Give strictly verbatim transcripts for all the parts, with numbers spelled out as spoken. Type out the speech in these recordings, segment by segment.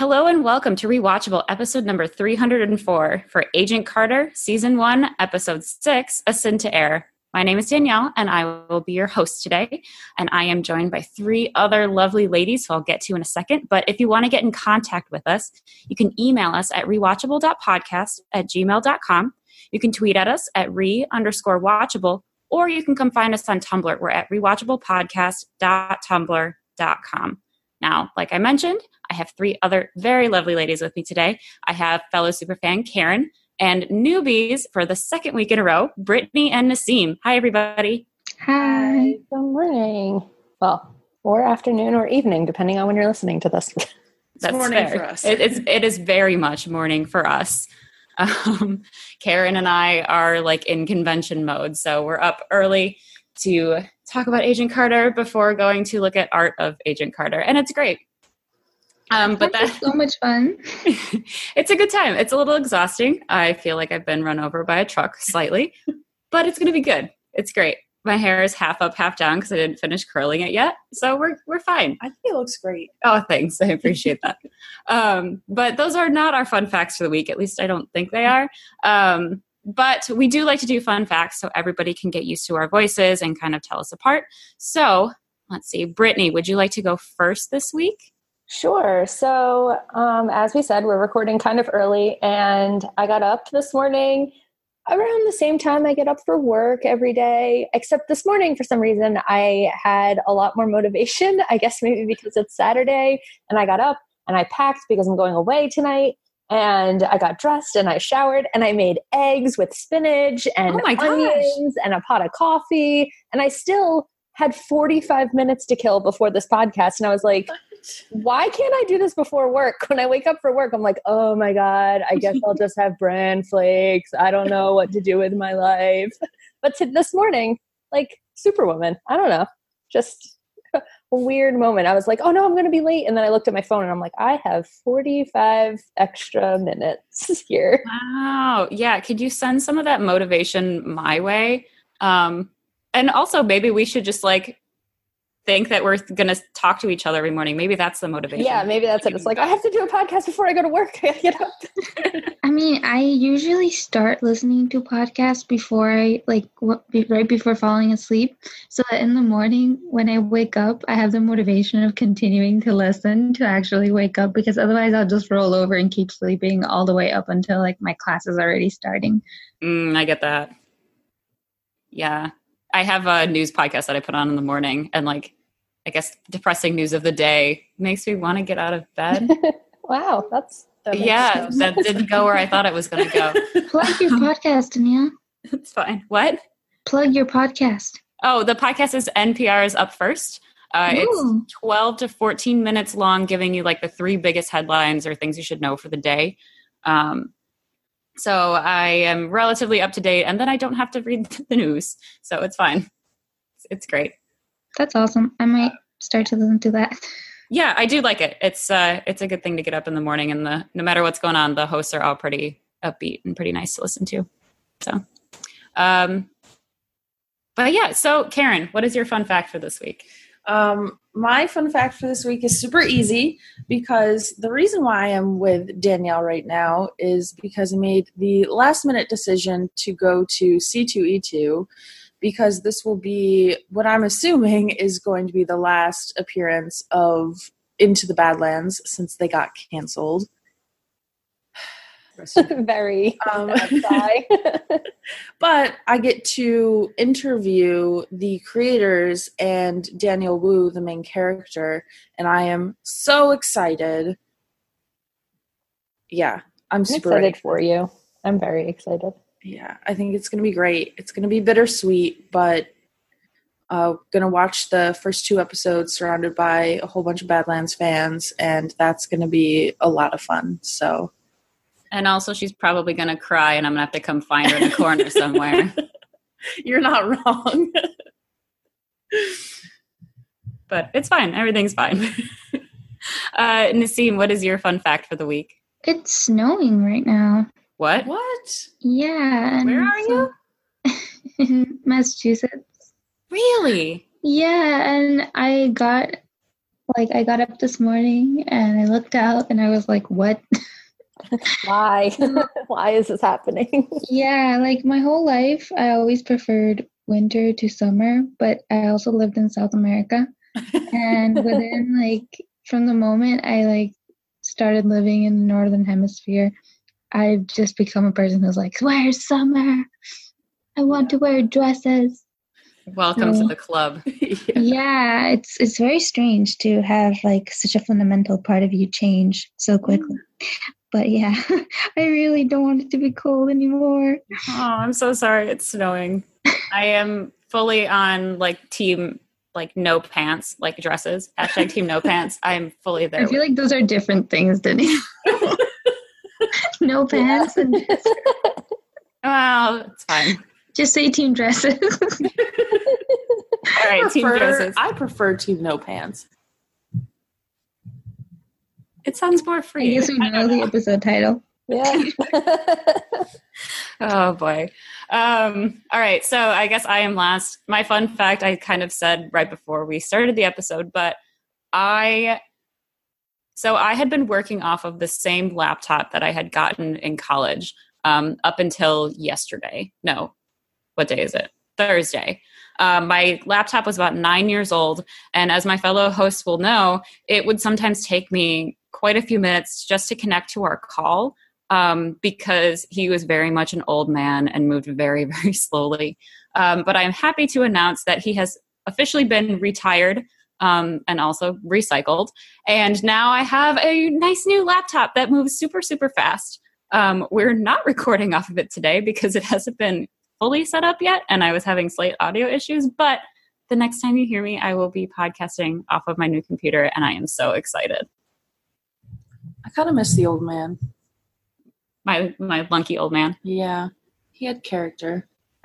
Hello and welcome to Rewatchable, episode number three hundred four for Agent Carter, season one, episode six, A Sin to Air. My name is Danielle, and I will be your host today. And I am joined by three other lovely ladies, who I'll get to in a second. But if you want to get in contact with us, you can email us at rewatchable.podcast at gmail.com. You can tweet at us at re underscore watchable, or you can come find us on Tumblr. We're at rewatchablepodcast dot tumblr dot com. Now, like I mentioned, I have three other very lovely ladies with me today. I have fellow superfan Karen, and newbies for the second week in a row, Brittany and Nassim. Hi, everybody. Hi. Good morning. Well, or afternoon or evening, depending on when you're listening to this. That's morning fair. for us. It, it's, it is very much morning for us. Um, Karen and I are like in convention mode, so we're up early to talk about Agent Carter before going to look at art of Agent Carter, and it's great. Um, but that's that, so much fun. It's a good time. It's a little exhausting. I feel like I've been run over by a truck slightly, but it's going to be good. It's great. My hair is half up, half down because I didn't finish curling it yet, so we're we're fine. I think it looks great. Oh, thanks. I appreciate that. Um, but those are not our fun facts for the week. At least I don't think they are. Um, but we do like to do fun facts so everybody can get used to our voices and kind of tell us apart. So let's see. Brittany, would you like to go first this week? Sure. So um, as we said, we're recording kind of early, and I got up this morning around the same time I get up for work every day, except this morning, for some reason, I had a lot more motivation, I guess maybe because it's Saturday, and I got up and I packed because I'm going away tonight, and I got dressed and I showered and I made eggs with spinach and oh my onions gosh. and a pot of coffee, and I still had forty-five minutes to kill before this podcast, and I was like, why can't I do this before work? When I wake up for work, I'm like, oh my God, I guess I'll just have bran flakes. I don't know what to do with my life. But to this morning, like Superwoman, I don't know, just a weird moment. I was like, oh no, I'm going to be late. And then I looked at my phone and I'm like, I have forty-five extra minutes here. Wow. Yeah. Could you send some of that motivation my way? Um, and also maybe we should just like, think that we're going to talk to each other every morning. Maybe that's the motivation. Yeah, maybe that's it. It's like, I have to do a podcast before I go to work. You know? I mean, I usually start listening to podcasts before I, like, w- be- right before falling asleep. So that in the morning, when I wake up, I have the motivation of continuing to listen to actually wake up, because otherwise I'll just roll over and keep sleeping all the way up until, like, my class is already starting. Mm, I get that. Yeah. I have a news podcast that I put on in the morning, and like, I guess depressing news of the day makes me want to get out of bed. Wow, that's that yeah, sense. that didn't go where I thought it was going to go. Plug your podcast, Danielle. It's fine. What? Plug your podcast. Oh, the podcast is N P R's Up First. Uh, it's twelve to fourteen minutes long, giving you like the three biggest headlines or things you should know for the day. Um, so I am relatively up to date, and then I don't have to read the news, so it's fine. It's, it's great. That's awesome. I might start to listen to that. Yeah, I do like it. It's uh, it's a good thing to get up in the morning, and the no matter what's going on, the hosts are all pretty upbeat and pretty nice to listen to. So, um, but yeah. So, Karen, what is your fun fact for this week? Um, my fun fact for this week is super easy, because the reason why I am with Danielle right now is because I made the last minute decision to go to C two E two, because this will be what I'm assuming is going to be the last appearance of Into the Badlands since they got canceled. Very um, sigh. But I get to interview the creators and Daniel Wu, the main character, and I am so excited. Yeah, I'm I'm super excited ready. for you. I'm very excited. Yeah, I think it's going to be great. It's going to be bittersweet, but uh, going to watch the first two episodes surrounded by a whole bunch of Badlands fans, and that's going to be a lot of fun. So, and also, she's probably going to cry, and I'm going to have to come find her in a corner somewhere. You're not wrong. But it's fine. Everything's fine. uh, Nassim, what is your fun fact for the week? It's snowing right now. What? What? Yeah. and Where are so- in Massachusetts. Really? Yeah, and I got Like, I got up this morning and I looked out and I was like, what? Why? Why is this happening? Yeah, like my whole life, I always preferred winter to summer, but I also lived in South America. And within, like, from the moment I, like, started living in the Northern Hemisphere, I've just become a person who's like, where's summer? I want to wear dresses. Welcome so, to the club. yeah. yeah, it's it's very strange to have, like, such a fundamental part of you change so quickly. But yeah, I really don't want it to be cold anymore. Oh, I'm so sorry. It's snowing. I am fully on like team, like no pants, like dresses. Hashtag team no pants. I'm fully there. I feel like those are different things, Denny. No pants. Yeah. And well, it's fine. Just say team dresses. All right, I team prefer, dresses. I prefer team no pants. It sounds more free. I guess we know the episode title. Yeah. Oh boy. Um, all right. So I guess I am last. My fun fact I kind of said right before we started the episode, but I, so I had been working off of the same laptop that I had gotten in college um, up until yesterday. No, what day is it? Thursday. Um, my laptop was about nine years old. And as my fellow hosts will know, it would sometimes take me quite a few minutes just to connect to our call um, because he was very much an old man and moved very, very slowly. Um, but I'm happy to announce that he has officially been retired um, and also recycled. And now I have a nice new laptop that moves super, super fast. Um, we're not recording off of it today because it hasn't been fully set up yet and I was having slight audio issues, but the next time you hear me, I will be podcasting off of my new computer and I am so excited. I kind of miss the old man. My my lunky old man. Yeah, he had character.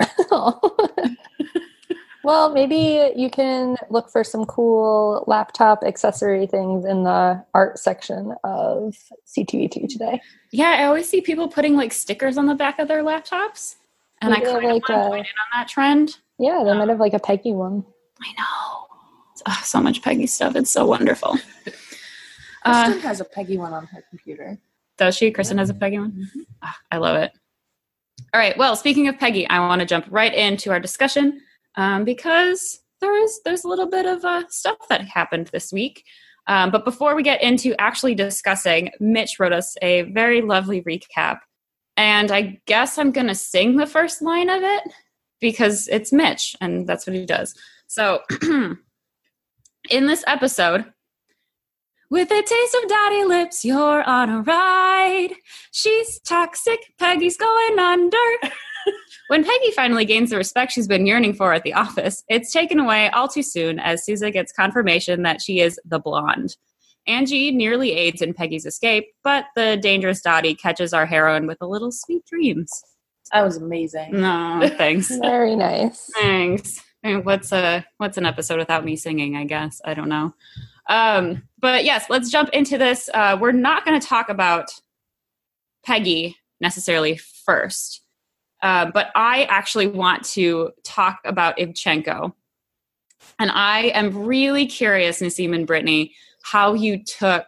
Well, maybe you can look for some cool laptop accessory things in the art section of C two E two today. Yeah, I always see people putting like stickers on the back of their laptops. And Maybe I kind of like want to a, point in on that trend. Yeah, they might have like a Peggy one. I know. Oh, so much Peggy stuff. It's so wonderful. Kristen uh, has a Peggy one on her computer. Does she? Kristen has a Peggy one? Mm-hmm. Oh, I love it. All right. Well, speaking of Peggy, I want to jump right into our discussion um, because there is there's a little bit of uh, stuff that happened this week. Um, but before we get into actually discussing, Mitch wrote us a very lovely recap. And I guess I'm going to sing the first line of it because it's Mitch and that's what he does. So in this episode, with a taste of daddy lips, you're on a ride. She's toxic, Peggy's going under. When Peggy finally gains the respect she's been yearning for at the office, it's taken away all too soon as Sousa gets confirmation that she is the blonde. Angie nearly aids in Peggy's escape, but the dangerous Dottie catches our heroine with a little sweet dreams. That was amazing. No, thanks. Very nice. Thanks. What's a what's an episode without me singing, I guess? I don't know. Um, but yes, let's jump into this. Uh, we're not going to talk about Peggy necessarily first, uh, but I actually want to talk about Ivchenko. And I am really curious, Nasim and Brittany, how you took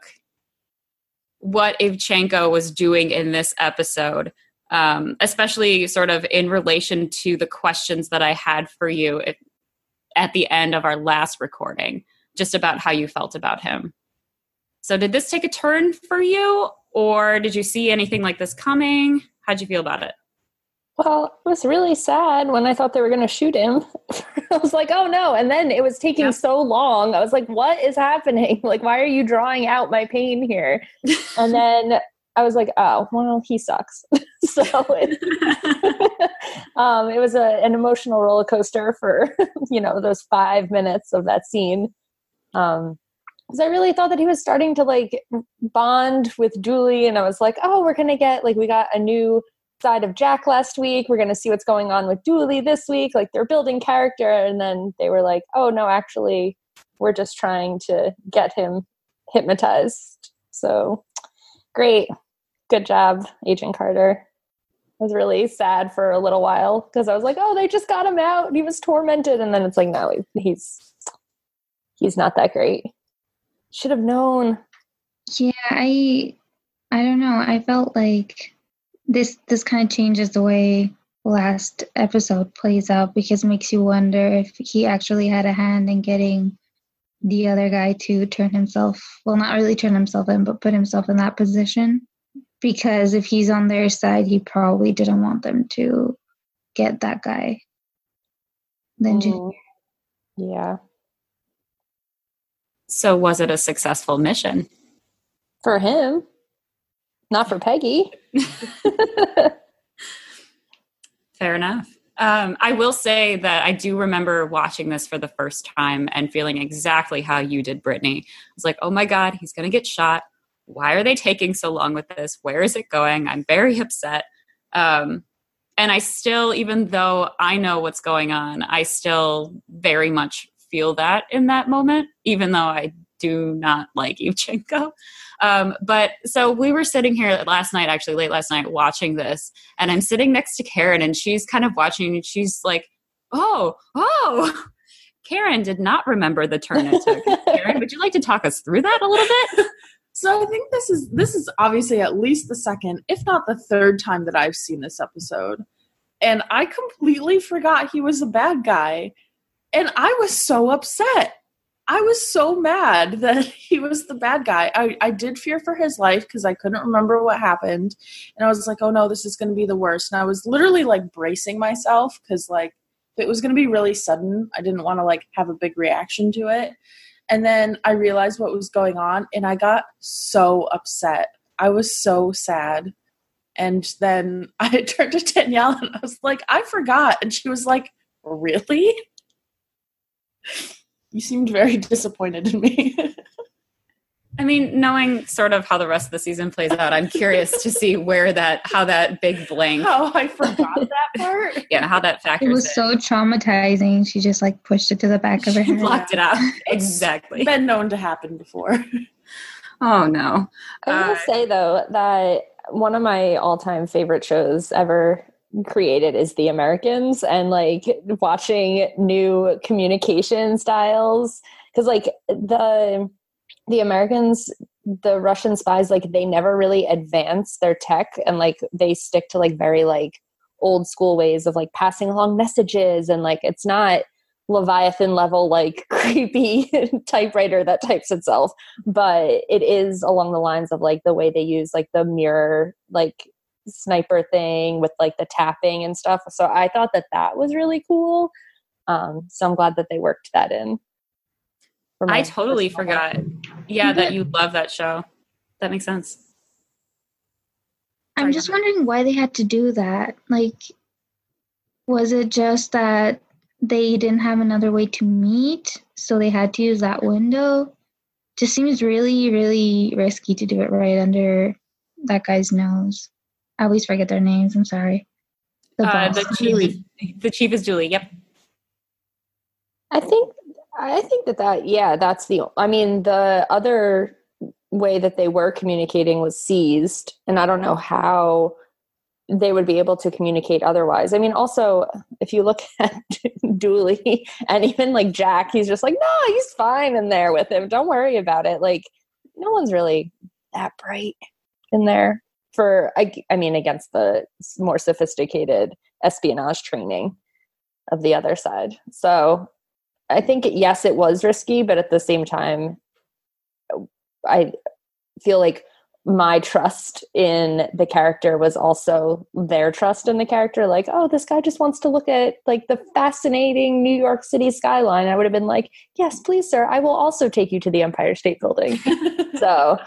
what Ivchenko was doing in this episode, um, especially sort of in relation to the questions that I had for you at, at the end of our last recording, just about how you felt about him. So did this take a turn for you, or did you see anything like this coming? How'd you feel about it? Well, it was really sad when I thought they were going to shoot him. I was like, oh no. And then it was taking yeah. so long. I was like, what is happening? Like, why are you drawing out my pain here? And then I was like, oh, well, he sucks. So it, um, it was a, an emotional roller coaster for, you know, those five minutes of that scene. Um, because I really thought that he was starting to like bond with Julie. And I was like, oh, we're going to get, like, we got a new side of Jack last week. We're going to see what's going on with Julie this week. Like, they're building character. And then they were like, oh no, actually we're just trying to get him hypnotized. So great. Good job, Agent Carter. I was really sad for a little while because I was like, oh, they just got him out. He was tormented. And then it's like, no, he's, he's not that great. Should have known. Yeah, I I don't know. I felt like this this kind of changes the way last episode plays out because it makes you wonder if he actually had a hand in getting the other guy to turn himself, well, not really turn himself in, but put himself in that position. Because if he's on their side, he probably didn't want them to get that guy. The engineer. Mm, yeah. So was it a successful mission? For him. Not for Peggy. Fair enough. Um, I will say that I do remember watching this for the first time and feeling exactly how you did, Brittany. I was like, oh my God, he's going to get shot. Why are they taking so long with this? Where is it going? I'm very upset. Um, and I still, even though I know what's going on, I still very much feel that in that moment, even though I do not like Yevchenko. Um, but so we were sitting here last night, actually late last night, watching this, and I'm sitting next to Karen, and she's kind of watching, and she's like, oh, oh, Karen did not remember the turn it took. Karen, would you like to talk us through that a little bit? So I think this is this is obviously at least the second, if not the third time that I've seen this episode. And I completely forgot he was a bad guy. And I was so upset. I was so mad that he was the bad guy. I, I did fear for his life because I couldn't remember what happened. And I was like, oh no, this is going to be the worst. And I was literally like bracing myself because like if it was going to be really sudden, I didn't want to like have a big reaction to it. And then I realized what was going on, and I got so upset. I was so sad. And then I turned to Danielle, and I was like, I forgot. And she was like, really? You seemed very disappointed in me. I mean, knowing sort of how the rest of the season plays out, I'm curious to see where that, how that big blank. Oh, I forgot that part. Yeah, how that factors It was in. so traumatizing. She just like pushed it to the back of her head. Blocked it out. Exactly. It's been known to happen before. Oh, no. I will Uh, say, though, that one of my all-time favorite shows ever created is The Americans, and like watching new communication styles, because like the the Americans, the Russian spies, like they never really advance their tech, and like they stick to like very like old school ways of like passing along messages, and like it's not Leviathan level like creepy typewriter that types itself, but it is along the lines of like the way they use like the mirror like sniper thing with like the tapping and stuff. So I thought that that was really cool. Um, so I'm glad that they worked that in. I totally forgot. One. Yeah, that you love that show. That makes sense. I'm just wondering why they had to do that. Like, was it just that they didn't have another way to meet, so they had to use that window? Just seems really, really risky to do it right under that guy's nose. I always forget their names. I'm sorry. The, uh, the chief. Is, the chief is Julie. Yep. I think. I think that that yeah, that's the. I mean, the other way that they were communicating was seized, and I don't know how they would be able to communicate otherwise. I mean, also, if you look at Dooley and even like Jack, he's just like, no, he's fine in there with him. Don't worry about it. Like, no one's really that bright in there for, I, I mean, against the more sophisticated espionage training of the other side. So I think, yes, it was risky, but at the same time, I feel like my trust in the character was also their trust in the character. Like, oh, this guy just wants to look at like the fascinating New York City skyline. I would have been like, yes, please, sir. I will also take you to the Empire State Building. So,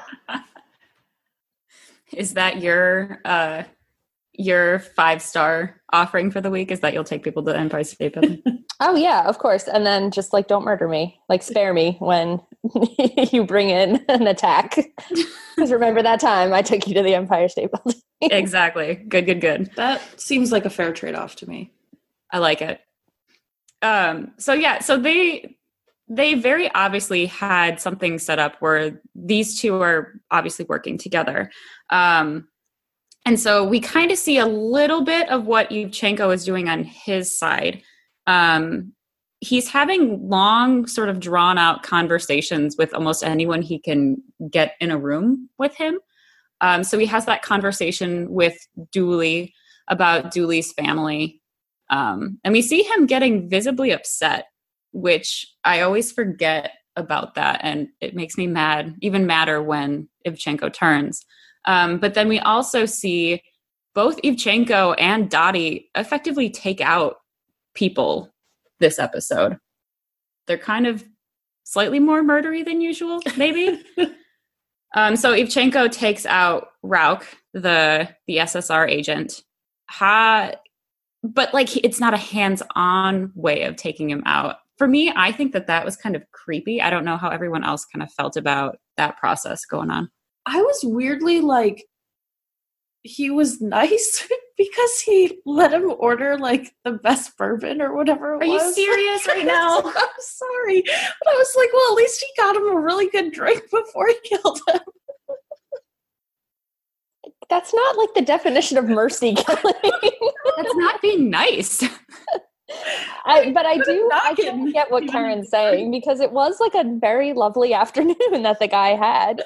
is that your uh, your five star offering for the week? Is that you'll take people to the Empire State Building? Oh yeah, of course. And then just like, don't murder me. Like, spare me when you bring in an attack. Because remember that time I took you to the Empire State Building. Exactly. Good, good, good. That seems like a fair trade-off to me. I like it. Um, so yeah, so they they very obviously had something set up where these two are obviously working together. Um, and so we kind of see a little bit of what Yevchenko is doing on his side. Um, he's having long, sort of drawn out conversations with almost anyone he can get in a room with him. Um, so he has that conversation with Dooley about Dooley's family. Um, and we see him getting visibly upset, which I always forget about that. And it makes me mad, even madder when Ivchenko turns. Um, but then we also see both Ivchenko and Dottie effectively take out people this episode. They're kind of slightly more murdery than usual, maybe. um, so Ivchenko takes out Rauk, the the S S R agent. Ha, but like it's not a hands-on way of taking him out. For me, I think that that was kind of creepy. I don't know how everyone else kind of felt about that process going on. I was weirdly like, he was nice because he let him order like the best bourbon or whatever it Are was. you serious right now? I'm sorry. But I was like, well, at least he got him a really good drink before he killed him. That's not like the definition of mercy killing. That's not being nice. I, but I do, I do get what Karen's saying, because it was like a very lovely afternoon that the guy had.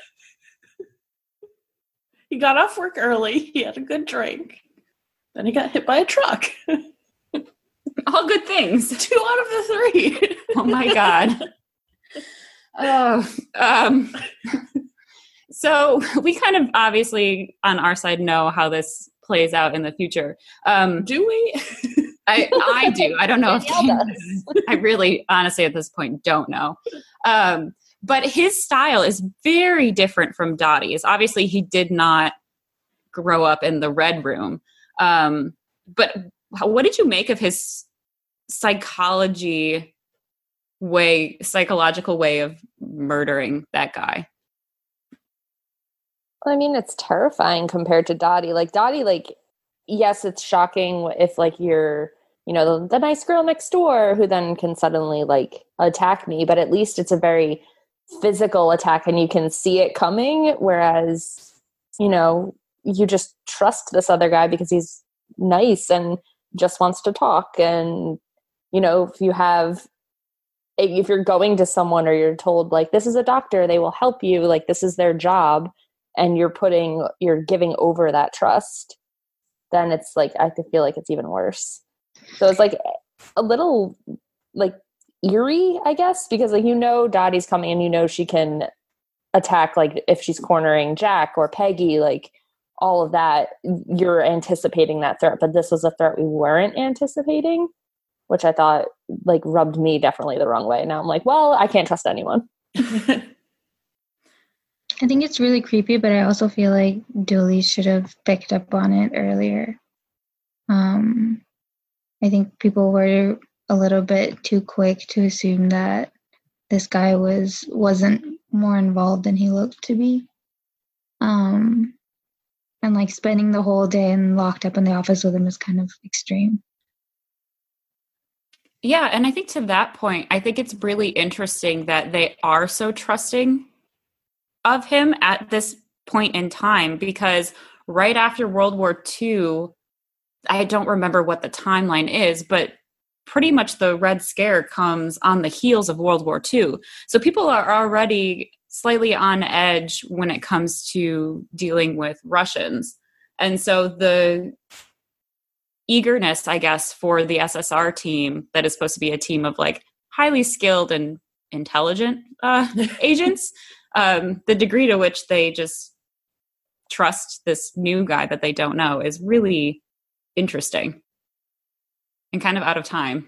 He got off work early. He had a good drink. Then he got hit by a truck. All good things. Two out of the three. Oh my God. Oh, um, so we kind of obviously on our side know how this plays out in the future. Um, do we? I, I do. I don't know if does. I really, honestly, at this point, don't know. Um, but his style is very different from Dottie's. Obviously, he did not grow up in the Red Room. Um, but what did you make of his psychology way, psychological way of murdering that guy? I mean, it's terrifying compared to Dottie. Like Dottie, like, yes, it's shocking if like you're, you know, the, the nice girl next door who then can suddenly like attack me, but at least it's a very physical attack and you can see it coming. Whereas, you know, you just trust this other guy because he's nice and just wants to talk. And, you know, if you have, if you're going to someone or you're told like, this is a doctor, they will help you, like this is their job, and you're putting, you're giving over that trust, then it's like, I feel like it's even worse. So it's like a little like eerie, I guess, because like, you know, Dottie's coming and you know, she can attack, like if she's cornering Jack or Peggy, like all of that, you're anticipating that threat, but this was a threat we weren't anticipating, which I thought like rubbed me definitely the wrong way. Now I'm like, well, I can't trust anyone. I think it's really creepy, but I also feel like Dooley should have picked up on it earlier. Um, I think people were a little bit too quick to assume that this guy was, wasn't more involved than he looked to be. Um, and like spending the whole day and locked up in the office with him is kind of extreme. Yeah, and I think to that point, I think it's really interesting that they are so trusting of him at this point in time, because right after World War Two, I don't remember what the timeline is, but pretty much the Red Scare comes on the heels of World War Two. So people are already slightly on edge when it comes to dealing with Russians. And so the eagerness, I guess, for the S S R team that is supposed to be a team of like highly skilled and intelligent uh, agents, um, the degree to which they just trust this new guy that they don't know is really interesting and kind of out of time.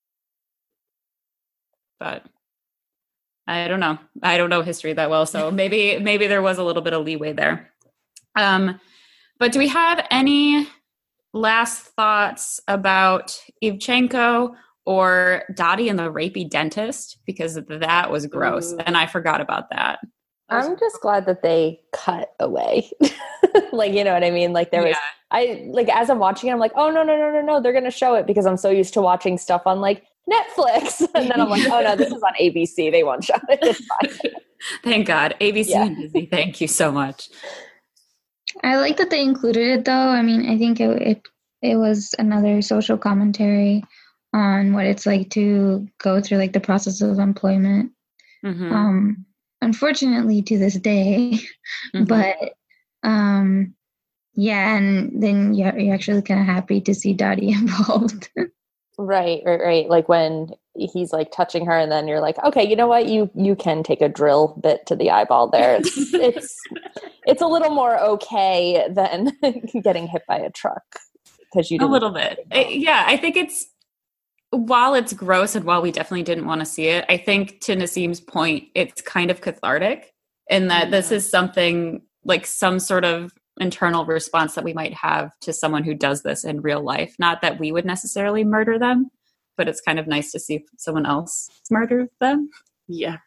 But I don't know. I don't know history that well, so maybe maybe there was a little bit of leeway there. Um, but do we have any last thoughts about Ivchenko or Dottie and the rapey dentist? Because that was gross, Ooh. And I forgot about that. I'm just glad that they cut away. Like, you know what I mean? Like there was, yeah. I like, as I'm watching it, I'm like, oh no, no, no, no, no. They're going to show it because I'm so used to watching stuff on like Netflix. And then I'm like, oh no, this is on A B C. They won't show it. It's fine. Thank God. A B C yeah. and Disney. Thank you so much. I like that they included it though. I mean, I think it, it, it was another social commentary on what it's like to go through like the process of employment. Mm-hmm. Um, unfortunately, to this day, Mm-hmm. but um, yeah, and then you're, you're actually kind of happy to see Dottie involved. Right, right, right. Like when he's like touching her, and then you're like, okay, you know what? You you can take a drill bit to the eyeball there. It's it's, it's a little more okay than getting hit by a truck because you a didn't little bit. I, yeah, I think it's while it's gross and while we definitely didn't want to see it, I think to Nasim's point, it's kind of cathartic in that Yeah. this is something like some sort of internal response that we might have to someone who does this in real life. Not that we would necessarily murder them, but it's kind of nice to see someone else murder them. Yeah.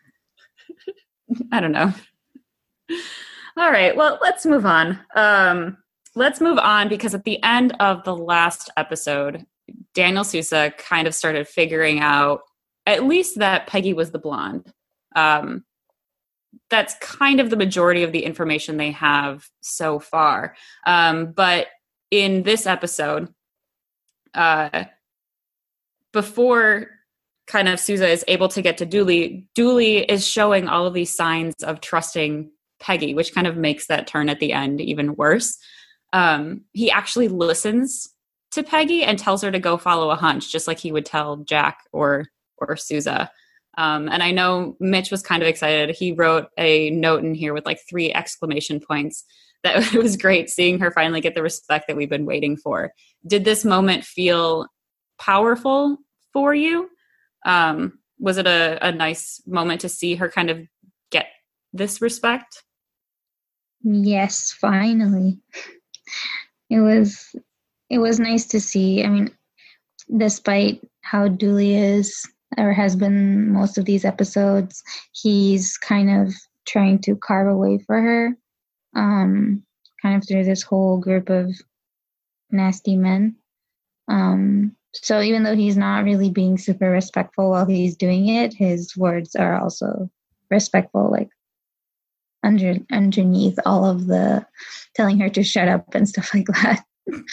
I don't know. All right, well, let's move on. Um, let's move on because at the end of the last episode, Daniel Sousa kind of started figuring out at least that Peggy was the blonde. Um, that's kind of the majority of the information they have so far. Um, but in this episode, uh, before kind of Sousa is able to get to Dooley, Dooley is showing all of these signs of trusting Peggy, which kind of makes that turn at the end even worse. Um, he actually listens to Peggy and tells her to go follow a hunch, just like he would tell Jack or or Sousa. Um, and I know Mitch was kind of excited. He wrote a note in here with like three exclamation points. That it was great seeing her finally get the respect that we've been waiting for. Did this moment feel powerful for you? Um, was it a, a nice moment to see her kind of get this respect? Yes, finally. It was it was nice to see. I mean, despite how Dooley is or has been most of these episodes, he's kind of trying to carve a way for her, um, kind of through this whole group of nasty men. Um, so even though he's not really being super respectful while he's doing it, his words are also respectful, like under underneath all of the telling her to shut up and stuff like that.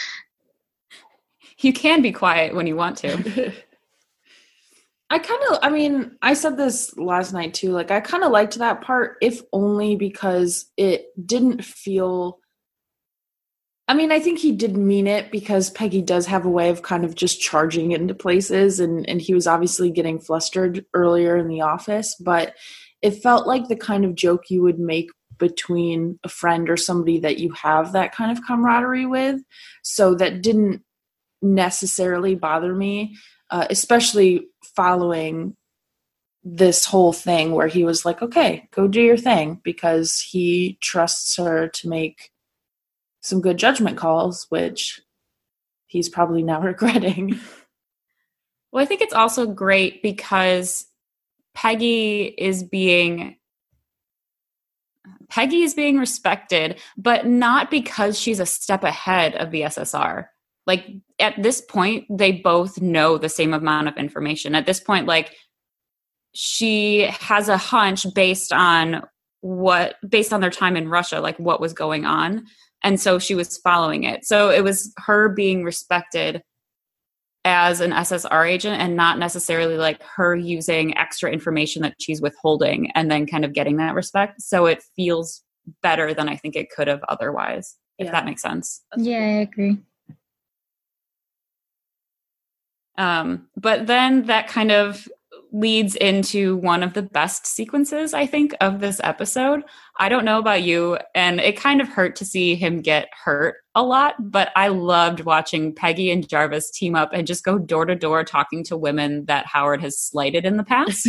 You can be quiet when you want to. I kind of, I mean, I said this last night too. Like, I kind of liked that part, if only because it didn't feel. I mean, I think he did mean it because Peggy does have a way of kind of just charging into places, and, and he was obviously getting flustered earlier in the office, but it felt like the kind of joke you would make between a friend or somebody that you have that kind of camaraderie with. So that didn't necessarily bother me, uh, especially following this whole thing where he was like, okay, go do your thing, because he trusts her to make some good judgment calls, which he's probably now regretting. Well, I think it's also great because Peggy is being Peggy is being respected, but not because she's a step ahead of the S S R. Like, at this point, they both know the same amount of information. At this point, like, she has a hunch based on what, based on their time in Russia, like what was going on. And so she was following it. So it was her being respected as an S S R agent and not necessarily like her using extra information that she's withholding and then kind of getting that respect. So it feels better than I think it could have otherwise, if Yeah. that makes sense. Yeah, I agree. Um, but then that kind of leads into one of the best sequences, I think, of this episode. I don't know about you, and it kind of hurt to see him get hurt a lot, but I loved watching Peggy and Jarvis team up and just go door to door talking to women that Howard has slighted in the past.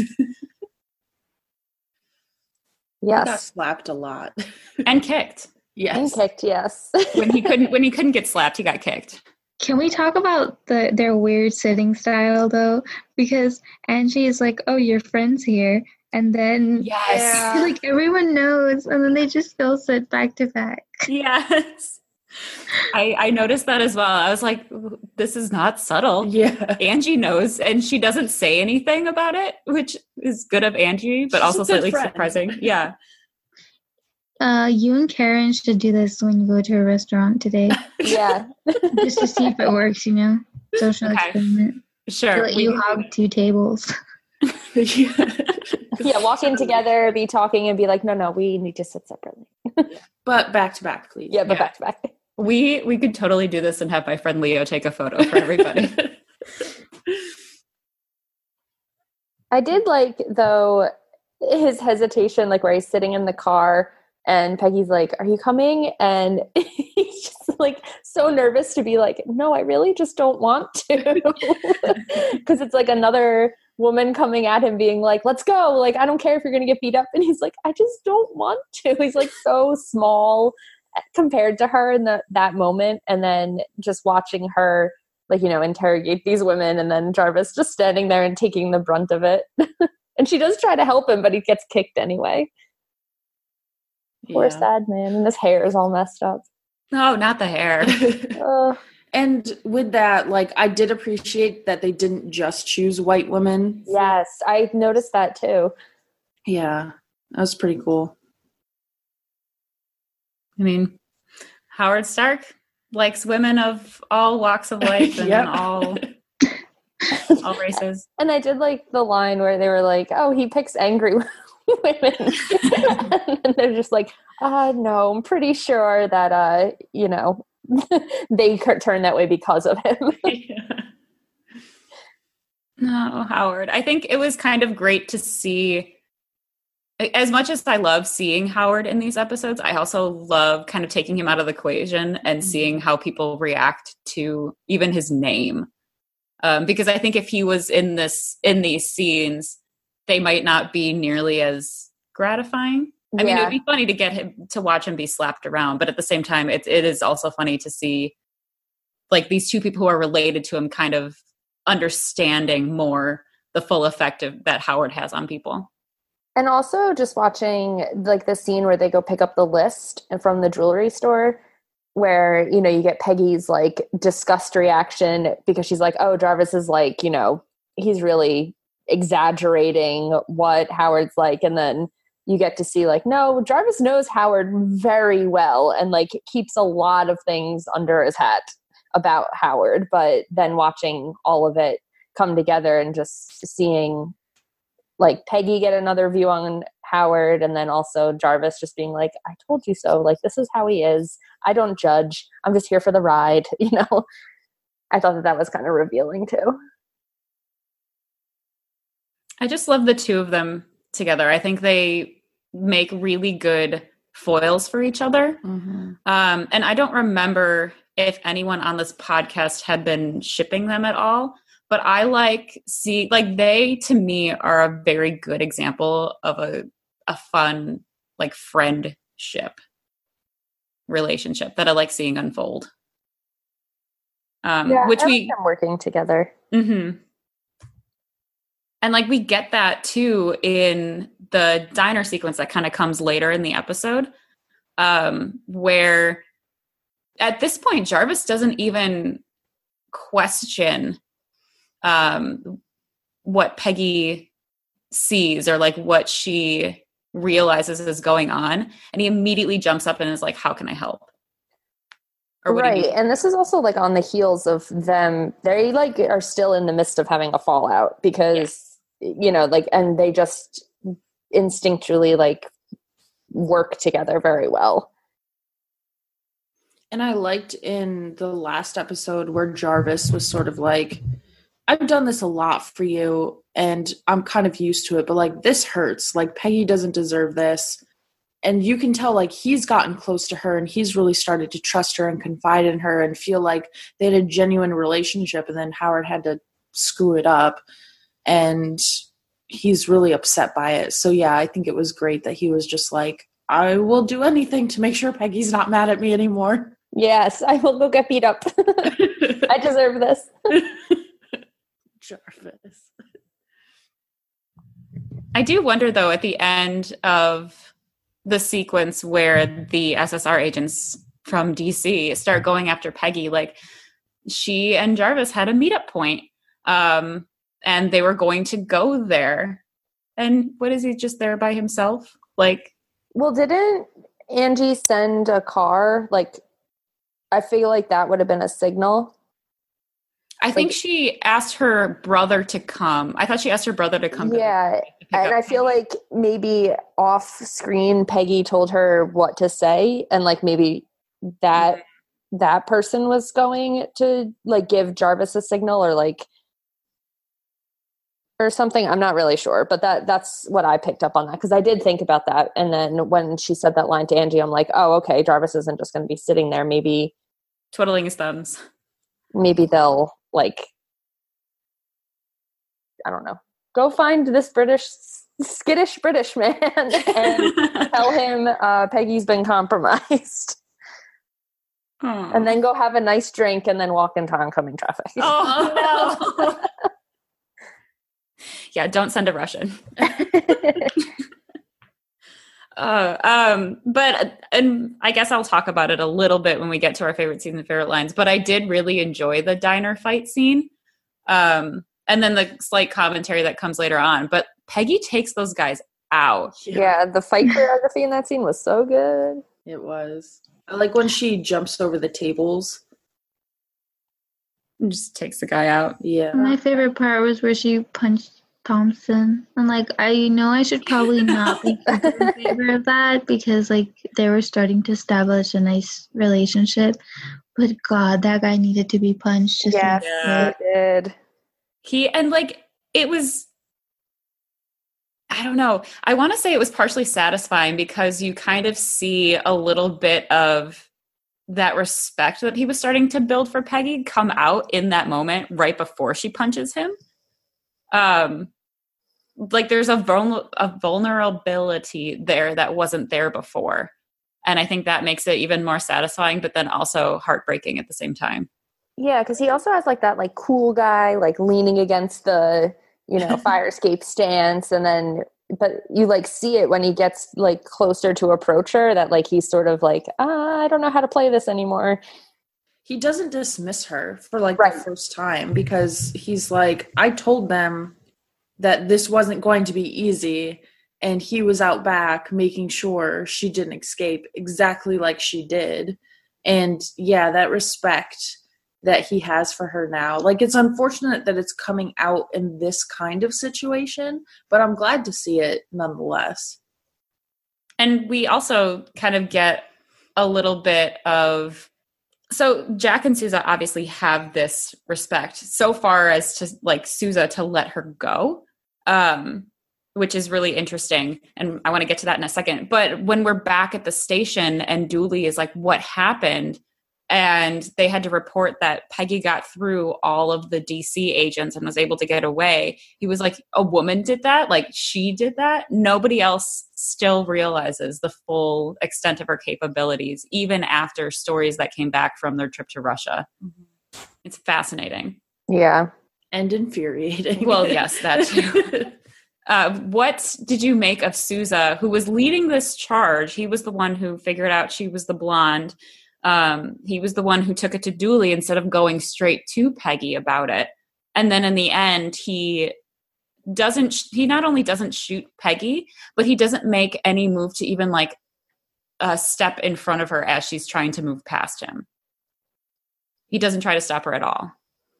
He got Yes. slapped a lot. And kicked. Yes. And kicked, yes. When he couldn't when he couldn't get slapped, he got kicked. Can we talk about the their weird sitting style though? Because Angie is like, "Oh, your friend's here," and then Yes. like everyone knows, and then they just still sit back to back. Yes. I, I noticed that as well. I was like, this is not subtle. Yeah. Angie knows, and she doesn't say anything about it, which is good of Angie, but She's also a good slightly friend. surprising. Yeah. Uh, you and Karen should do this when you go to a restaurant today, Yeah. just to see if it works. You know, social Okay. experiment. Sure. let you hog two tables. yeah. Yeah, walk in together, be talking, and be like, no, no, we need to sit separately. But back to back, please. Yeah, but Yeah. back to back. We we could totally do this and have my friend Leo take a photo for everybody. I did like, though, his hesitation, like where he's sitting in the car and Peggy's like, are you coming? And he's just like so nervous to be like, no, I really just don't want to. Because it's like another woman coming at him being like, let's go. Like, I don't care if you're going to get beat up. And he's like, I just don't want to. He's like so small compared to her in the, that moment. And then just watching her, like, you know, interrogate these women, and then Jarvis just standing there and taking the brunt of it. And she does try to help him, but he gets kicked anyway. Poor Yeah. sad man. And his hair is all messed up. No, not the hair. Uh, And with that, like, I did appreciate that they didn't just choose white women. yes, I noticed that too. Yeah, that was pretty cool. I mean, Howard Stark likes women of all walks of life and Yep. all all races. And I did like the line where they were like, oh, he picks angry women. And they're just like, uh, no, I'm pretty sure that, uh, you know, they could turn that way because of him. Yeah. No, Howard. I think it was kind of great to see. As much as I love seeing Howard in these episodes, I also love kind of taking him out of the equation and seeing how people react to even his name. Um, because I think if he was in this in these scenes, they might not be nearly as gratifying. I mean, it would be funny to get him to watch him be slapped around, but at the same time, it it is also funny to see like these two people who are related to him kind of understanding more the full effect of that Howard has on people. And also just watching like the scene where they go pick up the list from the jewelry store, where, you know, you get Peggy's like disgust reaction because she's like, oh, Jarvis is like, you know, he's really exaggerating what Howard's like. And then you get to see like, no, Jarvis knows Howard very well and like keeps a lot of things under his hat about Howard. But then watching all of it come together and just seeing like Peggy get another view on Howard, and then also Jarvis just being like, I told you so. Like, this is how he is. I don't judge. I'm just here for the ride. You know, I thought that that was kind of revealing too. I just love the two of them together. I think they make really good foils for each other. Mm-hmm. Um, and I don't remember if anyone on this podcast had been shipping them at all. But I like see like they to me are a very good example of a a fun like friendship relationship that I like seeing unfold. Um, Yeah, which I we like them working together. mm-hmm. And like we get that too in the diner sequence that kind of comes later in the episode, um, where at this point Jarvis doesn't even question um what Peggy sees or like what she realizes is going on, and he immediately jumps up and is like, how can I help? Or what do you Right. mean? And this is also like on the heels of them, they like are still in the midst of having a fallout because you know, like, and they just instinctually like work together very well. And I liked in the last episode where Jarvis was sort of like, I've done this a lot for you and I'm kind of used to it, but like this hurts. Like Peggy doesn't deserve this. And you can tell like he's gotten close to her and he's really started to trust her and confide in her and feel like they had a genuine relationship, and then Howard had to screw it up and he's really upset by it. So yeah, I think it was great that he was just like, I will do anything to make sure Peggy's not mad at me anymore. Yes, I will go get beat up. I deserve this. Jarvis. I do wonder though at the end of the sequence where the S S R agents from D C start going after Peggy, like she and Jarvis had a meetup point, um, and they were going to go there. And what is he just there by himself? Like, Well, didn't Angie send a car? Like, I feel like that would have been a signal. I think Like, she asked her brother to come. I thought she asked her brother to come. Yeah, to pick and up I feel Peggy. like maybe off screen Peggy told her what to say, and like maybe that that person was going to like give Jarvis a signal or like or something. I'm not really sure, but that that's what I picked up on that because I did think about that. And then when she said that line to Angie, I'm like, oh, okay, Jarvis isn't just going to be sitting there. Maybe Twiddling his thumbs. maybe they'll like, I don't know, go find this British skittish British man and tell him uh, Peggy's been compromised. Aw. And then go have a nice drink and then walk into oncoming traffic. Oh, no. Yeah, don't send a Russian. uh, um, but and I guess I'll talk about it a little bit when we get to our favorite scenes and favorite lines. But I did really enjoy the diner fight scene, um, and then the slight commentary that comes later on. But Peggy takes those guys out. Yeah, the fight choreography in that scene was so good. It was. I like when she jumps over the tables. And just takes the guy out. Yeah. My favorite part was where she punched Thompson. And like, I know I should probably not be in favor of that because like they were starting to establish a nice relationship. But God, that guy needed to be punched. Just Yes, Yeah. he did. He and like it was. I don't know. I want to say it was partially satisfying because you kind of see a little bit of that respect that he was starting to build for Peggy come out in that moment right before she punches him. Um, like there's a, vul- a vulnerability there that wasn't there before. And I think that makes it even more satisfying, but then also heartbreaking at the same time. Yeah, because he also has like that like cool guy like leaning against the, you know, fire escape stance, and then but you like see it when he gets like closer to approach her that like he's sort of like, ah, I don't know how to play this anymore. He doesn't dismiss her for like Right. the first time because he's like, I told them that this wasn't going to be easy, and he was out back making sure she didn't escape exactly like she did. And yeah, that respect that he has for her now. Like, it's unfortunate that it's coming out in this kind of situation, but I'm glad to see it nonetheless. And we also kind of get a little bit of, so Jack and Sousa obviously have this respect so far as to like Sousa to let her go, um, which is really interesting. And I want to get to that in a second. But when we're back at the station and Dooley is like, what happened? And they had to report that Peggy got through all of the D C agents and was able to get away. He was like, a woman did that? Like, she did that? Nobody else still realizes the full extent of her capabilities, even after stories that came back from their trip to Russia. Mm-hmm. It's fascinating. Yeah. And infuriating. Well, yes, that too. Uh, what did you make of Sousa, who was leading this charge? He was the one who figured out she was the blonde. Um, he was the one who took it to Dooley instead of going straight to Peggy about it. And then in the end, he doesn't, he not only doesn't shoot Peggy, but he doesn't make any move to even like uh, step in front of her as she's trying to move past him. He doesn't try to stop her at all.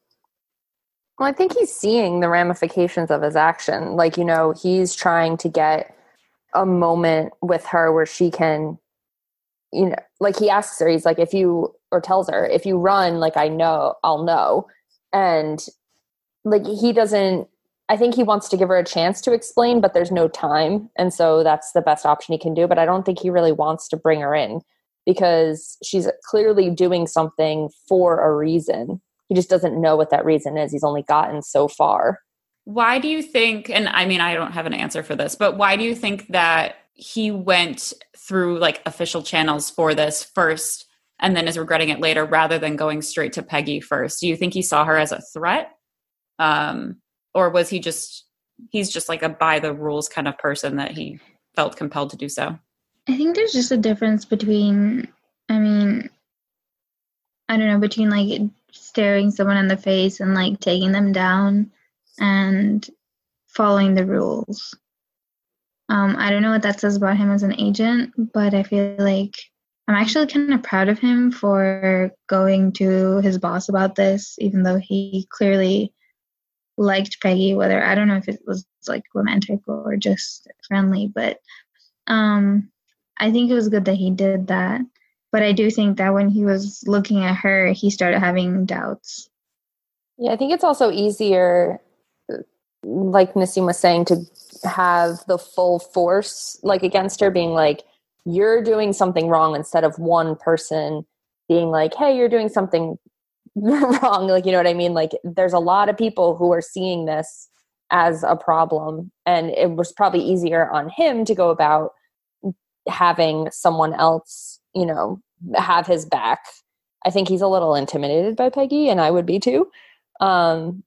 Well, I think he's seeing the ramifications of his action. Like, you know, he's trying to get a moment with her where she can, you know, like he asks her, he's like, if you, or tells her, if you run, like, I know, I'll know. And like, he doesn't, I think he wants to give her a chance to explain, but there's no time. And so that's the best option he can do. But I don't think he really wants to bring her in because she's clearly doing something for a reason. He just doesn't know what that reason is. He's only gotten so far. Why do you think, and I mean, I don't have an answer for this, but why do you think that he went through like official channels for this first and then is regretting it later rather than going straight to Peggy first? Do you think he saw her as a threat? Um, or was he just, he's just like a by the rules kind of person that he felt compelled to do so? I think there's just a difference between, I mean, I don't know, between like staring someone in the face and like taking them down and following the rules. Um, I don't know what that says about him as an agent, but I feel like I'm actually kind of proud of him for going to his boss about this, even though he clearly liked Peggy, whether I don't know if it was like romantic or just friendly, but um, I think it was good that he did that. But I do think that when he was looking at her, he started having doubts. Yeah, I think it's also easier, like Nassim was saying, to have the full force like against her, being like, you're doing something wrong, instead of one person being like, hey, you're doing something wrong. Like, you know what I mean? Like, there's a lot of people who are seeing this as a problem, and it was probably easier on him to go about having someone else, you know, have his back. I think he's a little intimidated by Peggy, and I would be too. Um,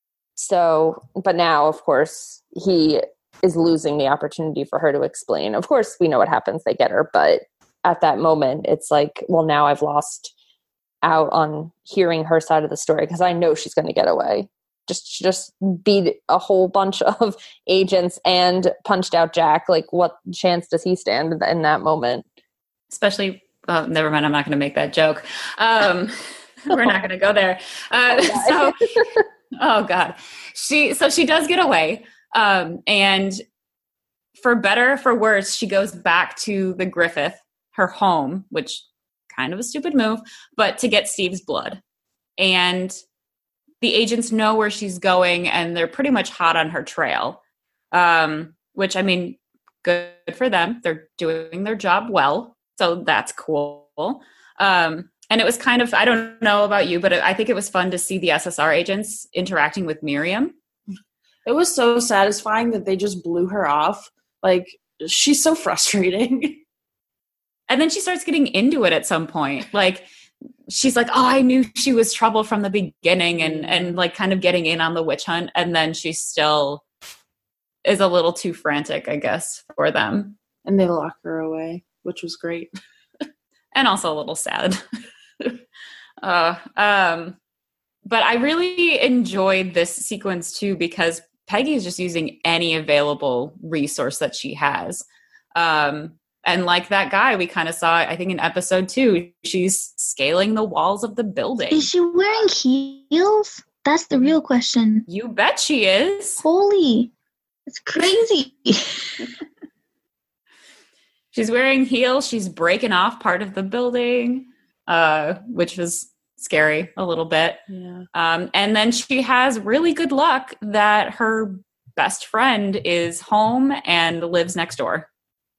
so, but now, of course, he is losing the opportunity for her to explain. Of course, we know what happens. They get her. But at that moment, it's like, well, now I've lost out on hearing her side of the story, because I know she's going to get away. Just, just beat a whole bunch of agents and punched out Jack. Like, what chance does he stand in that moment? Especially, oh, never mind. I'm not going to make that joke. Um, we're not going to go there. Uh, so, oh God, she, so she does get away. Um, and for better or for worse, she goes back to the Griffith, her home, which kind of a stupid move, but to get Steve's blood. And the agents know where she's going, and they're pretty much hot on her trail. Um, which, I mean, good for them. They're doing their job well. So that's cool. Um, and it was kind of, I don't know about you, but I think it was fun to see the S S R agents interacting with Miriam. It was so satisfying that they just blew her off. Like, she's so frustrating. And then she starts getting into it at some point. Like, she's like, oh, I knew she was trouble from the beginning, and, and like kind of getting in on the witch hunt. And then she still is a little too frantic, I guess, for them. And they lock her away, which was great. And also a little sad. uh, um, but I really enjoyed this sequence too, because Peggy is just using any available resource that she has. Um, and like that guy we kind of saw, I think in episode two, she's scaling the walls of the building. Is she wearing heels? That's the real question. You bet she is. Holy, it's crazy. She's wearing heels. She's breaking off part of the building, uh, which was scary a little bit. Yeah. Um, and then she has really good luck that her best friend is home and lives next door.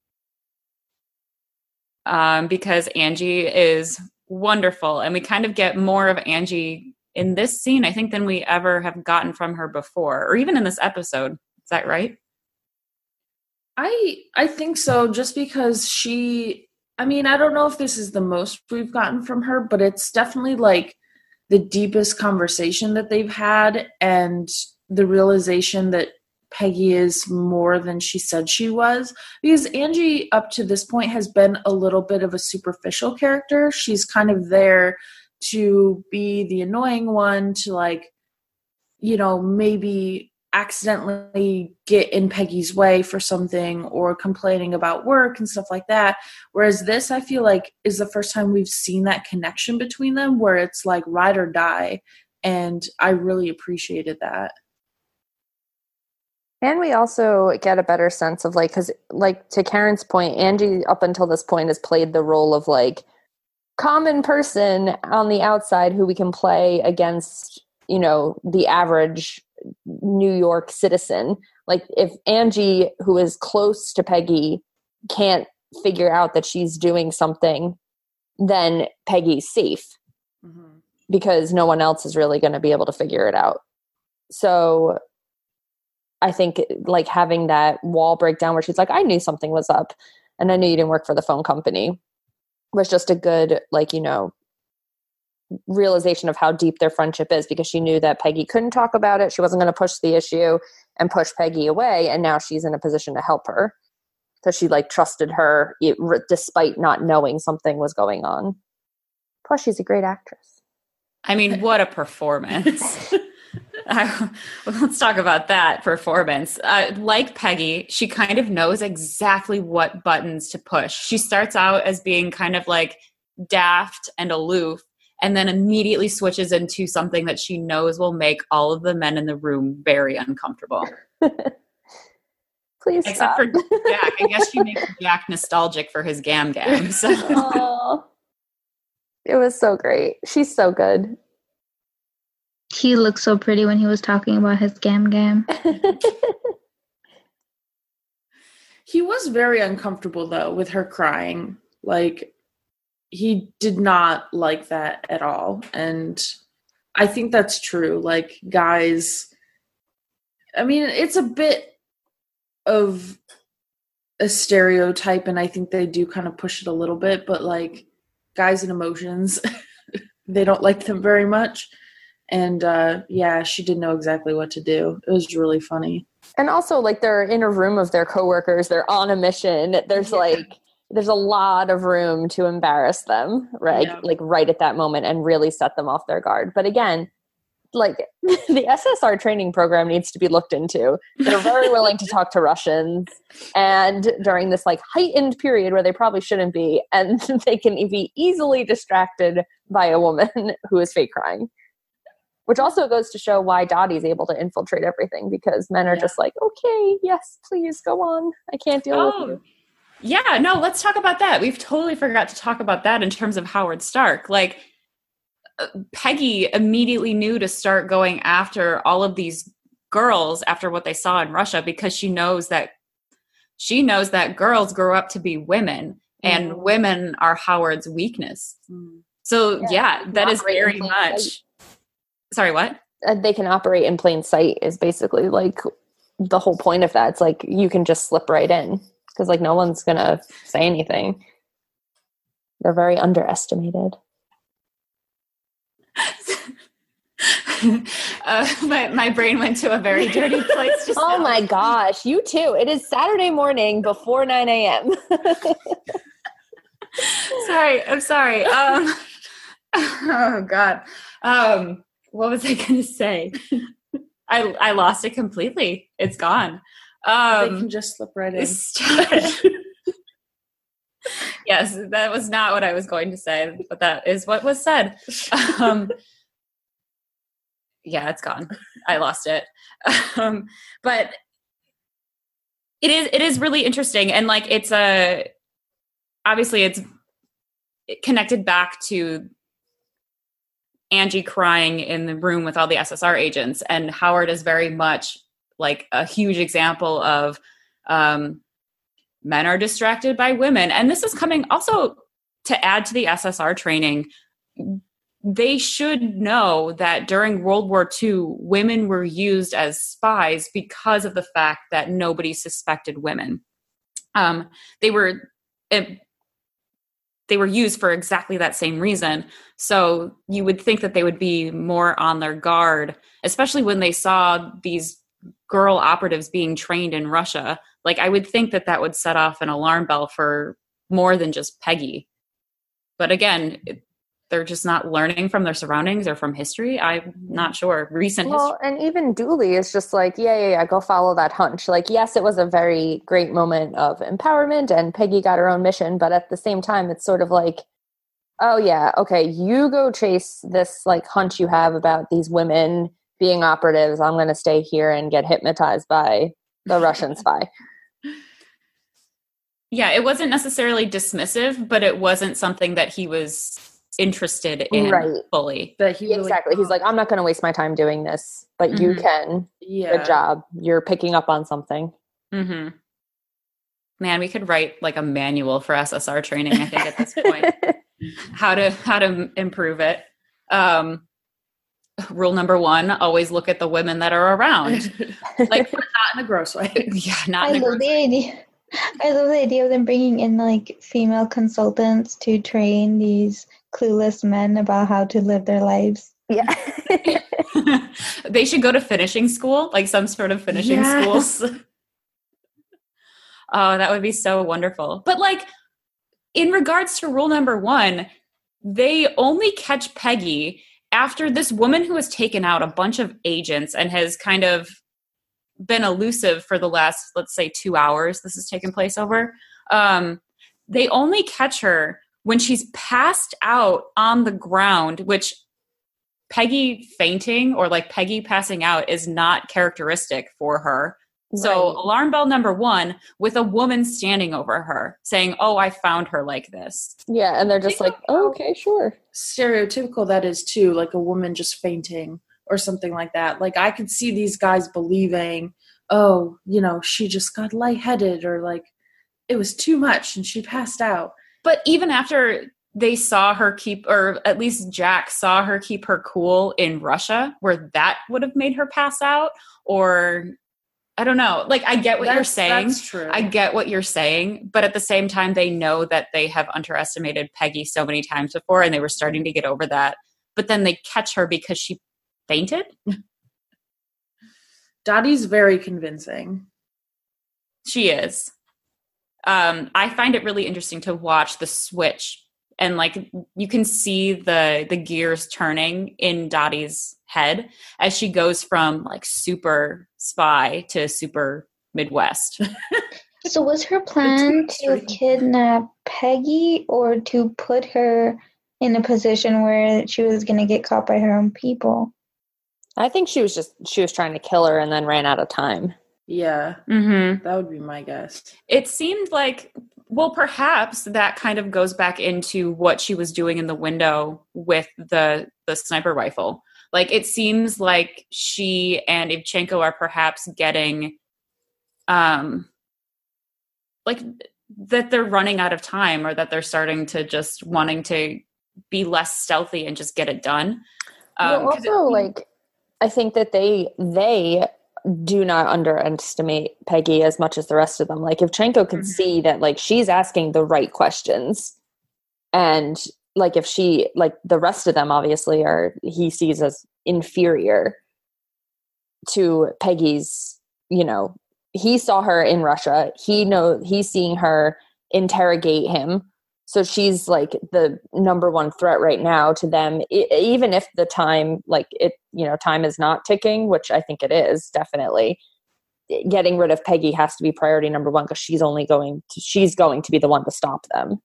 Um, because Angie is wonderful. And we kind of get more of Angie in this scene, I think, than we ever have gotten from her before, or even in this episode. Is that right? I I think so, just because she, I mean, I don't know if this is the most we've gotten from her, but it's definitely like the deepest conversation that they've had, and the realization that Peggy is more than she said she was. Because Angie, up to this point, has been a little bit of a superficial character. She's kind of there to be the annoying one, to like, you know, maybe accidentally get in Peggy's way for something, or complaining about work and stuff like that. Whereas this, I feel like, is the first time we've seen that connection between them, where it's like ride or die. And I really appreciated that. And we also get a better sense of like, because like to Karen's point, Angie up until this point has played the role of like common person on the outside who we can play against, you know, the average New York citizen. Like if Angie, who is close to Peggy, can't figure out that she's doing something, then Peggy's safe, mm-hmm. because no one else is really going to be able to figure it out. So I think like having that wall breakdown where she's like, I knew something was up and I knew you didn't work for the phone company, was just a good, like, you know, realization of how deep their friendship is, because she knew that Peggy couldn't talk about it. She wasn't going to push the issue and push Peggy away. And now she's in a position to help her. So she like trusted her despite not knowing something was going on. Plus she's a great actress. I mean, what a performance. I, well, let's talk about that performance. Uh, like Peggy, she kind of knows exactly what buttons to push. She starts out as being kind of like daft and aloof, and then immediately switches into something that she knows will make all of the men in the room very uncomfortable. Please Except stop. for Jack. I guess she makes Jack nostalgic for his Gam Gam. So. Oh, it was so great. She's so good. He looked so pretty when he was talking about his Gam Gam. He was very uncomfortable, though, with her crying. Like, he did not like that at all. And I think that's true. Like, guys, I mean, it's a bit of a stereotype, and I think they do kind of push it a little bit, but like, guys and emotions, they don't like them very much. And uh, yeah, she didn't know exactly what to do. It was really funny. And also, like, they're in a room of their coworkers. They're on a mission. There's Yeah. like, there's a lot of room to embarrass them, right? Yeah. Like right at that moment, and really set them off their guard. But again, like the S S R training program needs to be looked into. They're very willing to talk to Russians, and during this like heightened period where they probably shouldn't be, and they can be easily distracted by a woman who is fake crying. Which also goes to show why Dottie's able to infiltrate everything, because men are Yeah. just like, okay, yes, please go on. I can't deal Oh, with you. yeah, no, let's talk about that. We've totally forgot to talk about that in terms of Howard Stark. Like, uh, Peggy immediately knew to start going after all of these girls after what they saw in Russia, because she knows that she knows that girls grow up to be women, and Mhm. women are Howard's weakness. So Yeah, yeah, that is operate in very plain much. sight. Sorry, what? Uh, they can operate in plain sight is basically like the whole point of that. It's like you can just slip right in because like no one's going to say anything. They're very underestimated. uh, my, my brain went to a very dirty place. Just Oh now. my gosh, you too. It is Saturday morning before nine a.m. Sorry, I'm sorry. Um, oh God. Um, what was I going to say? I I lost it completely. It's gone. They Um, can just slip right in. stop it. Yes, that was not what I was going to say, but that is what was said. Um, yeah, it's gone. I lost it. Um, but it is it is really interesting, and like it's a obviously it's connected back to Angie crying in the room with all the S S R agents, and Howard is very much like a huge example of um, men are distracted by women. And this is coming also to add to the S S R training. They should know that during World War Two, women were used as spies because of the fact that nobody suspected women. Um, they were it, they were used for exactly that same reason. So you would think that they would be more on their guard, especially when they saw these girl operatives being trained in Russia. Like, I would think that that would set off an alarm bell for more than just Peggy. But again, it, they're just not learning from their surroundings or from history. I'm not sure. Recent Well, history. and even Dooley is just like, yeah, yeah, yeah, go follow that hunch. Like, yes, it was a very great moment of empowerment and Peggy got her own mission, but at the same time, it's sort of like, oh yeah, okay, you go chase this like hunch you have about these women being operatives. I'm going to stay here and get hypnotized by the Russian spy. Yeah, it wasn't necessarily dismissive, but it wasn't something that he was interested in Right. fully. That he really Exactly. He's like, I'm not going to waste my time doing this, but you Mhm. can. yeah. Good job. You're picking up on something. Mm-hmm. Man, we could write like a manual for S S R training, I think, at this point. how to how to improve it. Um, rule number one, always look at the women that are around. Like, Not in a gross way. yeah, not I in a love the idea. I love the idea of them bringing in like female consultants to train these clueless men about how to live their lives. Yeah. They should go to finishing school, like some sort of finishing school. Yes. Oh, that would be so wonderful. But like, in regards to rule number one, they only catch Peggy after this woman who has taken out a bunch of agents and has kind of been elusive for the last, let's say, two hours this has taken place over, um, they only catch her when she's passed out on the ground, which Peggy fainting or like Peggy passing out is not characteristic for her. Right. So alarm bell number one, with a woman standing over her saying, oh, I found her like this. Yeah, and they're just like, oh, okay, sure. Stereotypical that is too, like a woman just fainting or something like that. Like I could see these guys believing, oh, you know, she just got lightheaded or like it was too much and she passed out. But even after they saw her keep, or at least Jack saw her keep her cool in Russia, where that would have made her pass out, or I don't know. Like, I get what that's, you're saying. That's true. I get what you're saying. But at the same time, they know that they have underestimated Peggy so many times before, and they were starting to get over that. But then they catch her because she fainted. Dottie's very convincing. She is. Um, I find it really interesting to watch the switch. And like you can see the the gears turning in Dottie's head as she goes from like super spy to super Midwest. So was her plan to kidnap Peggy or to put her in a position where she was going to get caught by her own people? I think she was just, she was trying to kill her and then ran out of time. Yeah, mm-hmm. That would be my guess. It seemed like, well, perhaps that kind of goes back into what she was doing in the window with the the sniper rifle. Like, it seems like she and Ivchenko are perhaps getting, um, like that they're running out of time, or that they're starting to just wanting to be less stealthy and just get it done. Um, well, also, it, like, I think that they they do not underestimate Peggy as much as the rest of them. Like, Ivchenko could mm-hmm. see that, like, she's asking the right questions, and like if she, like the rest of them obviously are, he sees as inferior to Peggy's, you know, he saw her in Russia. He know he's seeing her interrogate him. So she's like the number one threat right now to them, I- even if the time, like it, you know, time is not ticking, which I think it is definitely. Getting rid of Peggy has to be priority number one, because she's only going to, she's going to be the one to stop them.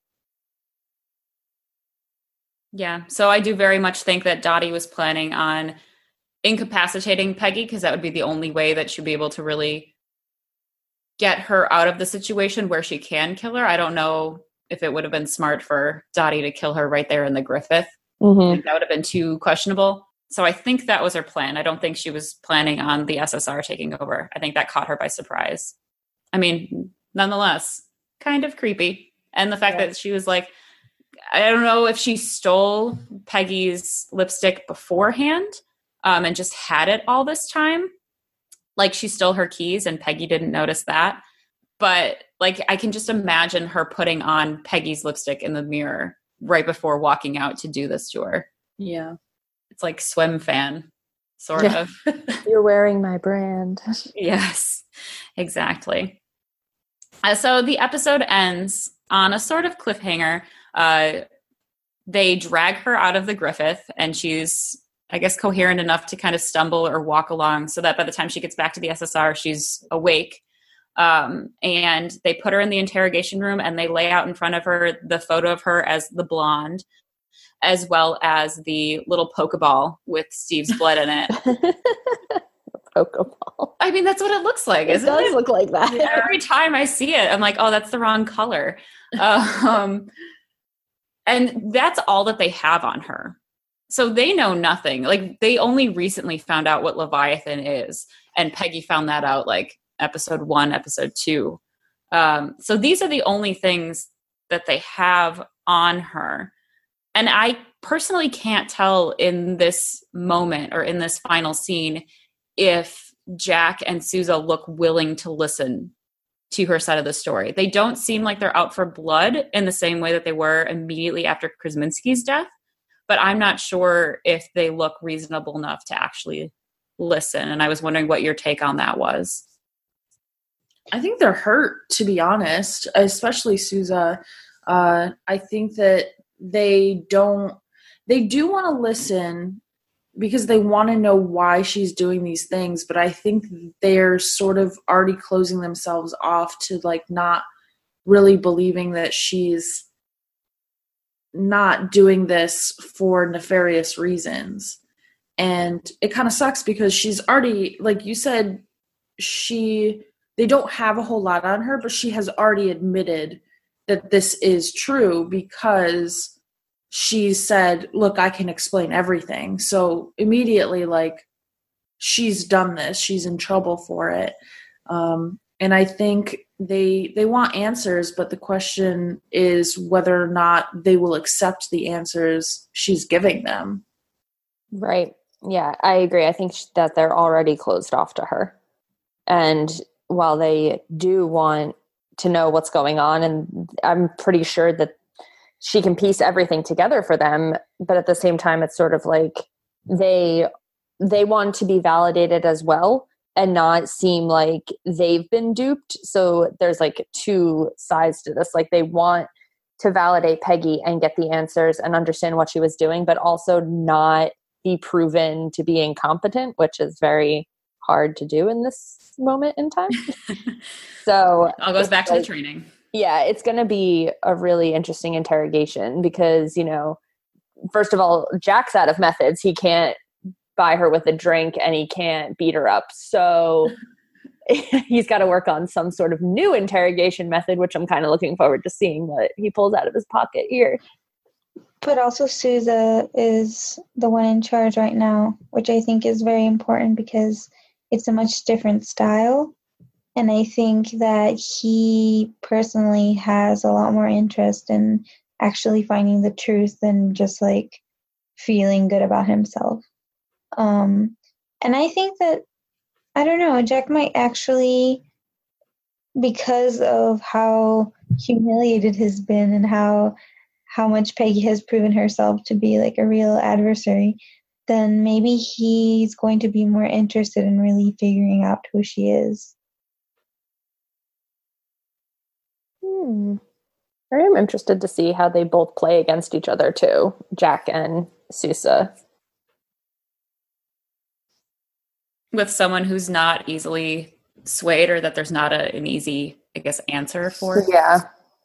Yeah. So I do very much think that Dottie was planning on incapacitating Peggy, because that would be the only way that she'd be able to really get her out of the situation where she can kill her. I don't know if it would have been smart for Dottie to kill her right there in the Griffith. Mm-hmm. I think that would have been too questionable. So I think that was her plan. I don't think she was planning on the S S R taking over. I think that caught her by surprise. I mean, nonetheless, kind of creepy. And the fact yeah. that she was like, I don't know if she stole Peggy's lipstick beforehand um, and just had it all this time. Like she stole her keys and Peggy didn't notice that. But like, I can just imagine her putting on Peggy's lipstick in the mirror right before walking out to do this to her. Yeah. It's like swim fan, sort yeah. of. You're wearing my brand. Yes, exactly. Uh, so the episode ends on a sort of cliffhanger. Uh, they drag her out of the Griffith, and she's, I guess, coherent enough to kind of stumble or walk along so that by the time she gets back to the S S R, she's awake. Um, and they put her in the interrogation room, and they lay out in front of her the photo of her as the blonde, as well as the little Pokeball with Steve's blood in it. Pokeball. I mean, that's what it looks like, it isn't it? It does look like that. Every time I see it, I'm like, oh, that's the wrong color. um, and that's all that they have on her. So they know nothing. Like, they only recently found out what Leviathan is. And Peggy found that out, like, episode one, episode two. Um, so these are the only things that they have on her. And I personally can't tell in this moment or in this final scene if Jack and Sousa look willing to listen to her side of the story. They don't seem like they're out for blood in the same way that they were immediately after Krasinski's death, but I'm not sure if they look reasonable enough to actually listen. And I was wondering what your take on that was. I think they're hurt, to be honest, especially Sousa. Uh, I think that they don't, they do want to listen because they want to know why she's doing these things, but I think they're sort of already closing themselves off to like not really believing that she's not doing this for nefarious reasons. And it kind of sucks because she's already, like you said, she they don't have a whole lot on her, but she has already admitted that this is true because she said, look, I can explain everything. So immediately, like, she's done this. She's in trouble for it. Um, and I think they they want answers, but the question is whether or not they will accept the answers she's giving them. Right. Yeah, I agree. I think that they're already closed off to her. And while they do want to know what's going on, and I'm pretty sure that she can piece everything together for them, but at the same time, it's sort of like they they want to be validated as well and not seem like they've been duped. So there's like two sides to this. Like they want to validate Peggy and get the answers and understand what she was doing, but also not be proven to be incompetent, which is very hard to do in this moment in time. So it all goes back to like, the training. Yeah, it's going to be a really interesting interrogation because, you know, first of all, Jack's out of methods. He can't buy her with a drink and he can't beat her up. So he's got to work on some sort of new interrogation method, which I'm kind of looking forward to seeing what he pulls out of his pocket here. But also Sousa is the one in charge right now, which I think is very important because it's a much different style. And I think that he personally has a lot more interest in actually finding the truth than just like feeling good about himself. Um, and I think that, I don't know, Jack might actually, because of how humiliated he's been and how how much Peggy has proven herself to be like a real adversary, then maybe he's going to be more interested in really figuring out who she is. Hmm. I am interested to see how they both play against each other too, Jack and Sousa. With someone who's not easily swayed, or that there's not a, an easy, I guess, answer for. Yeah.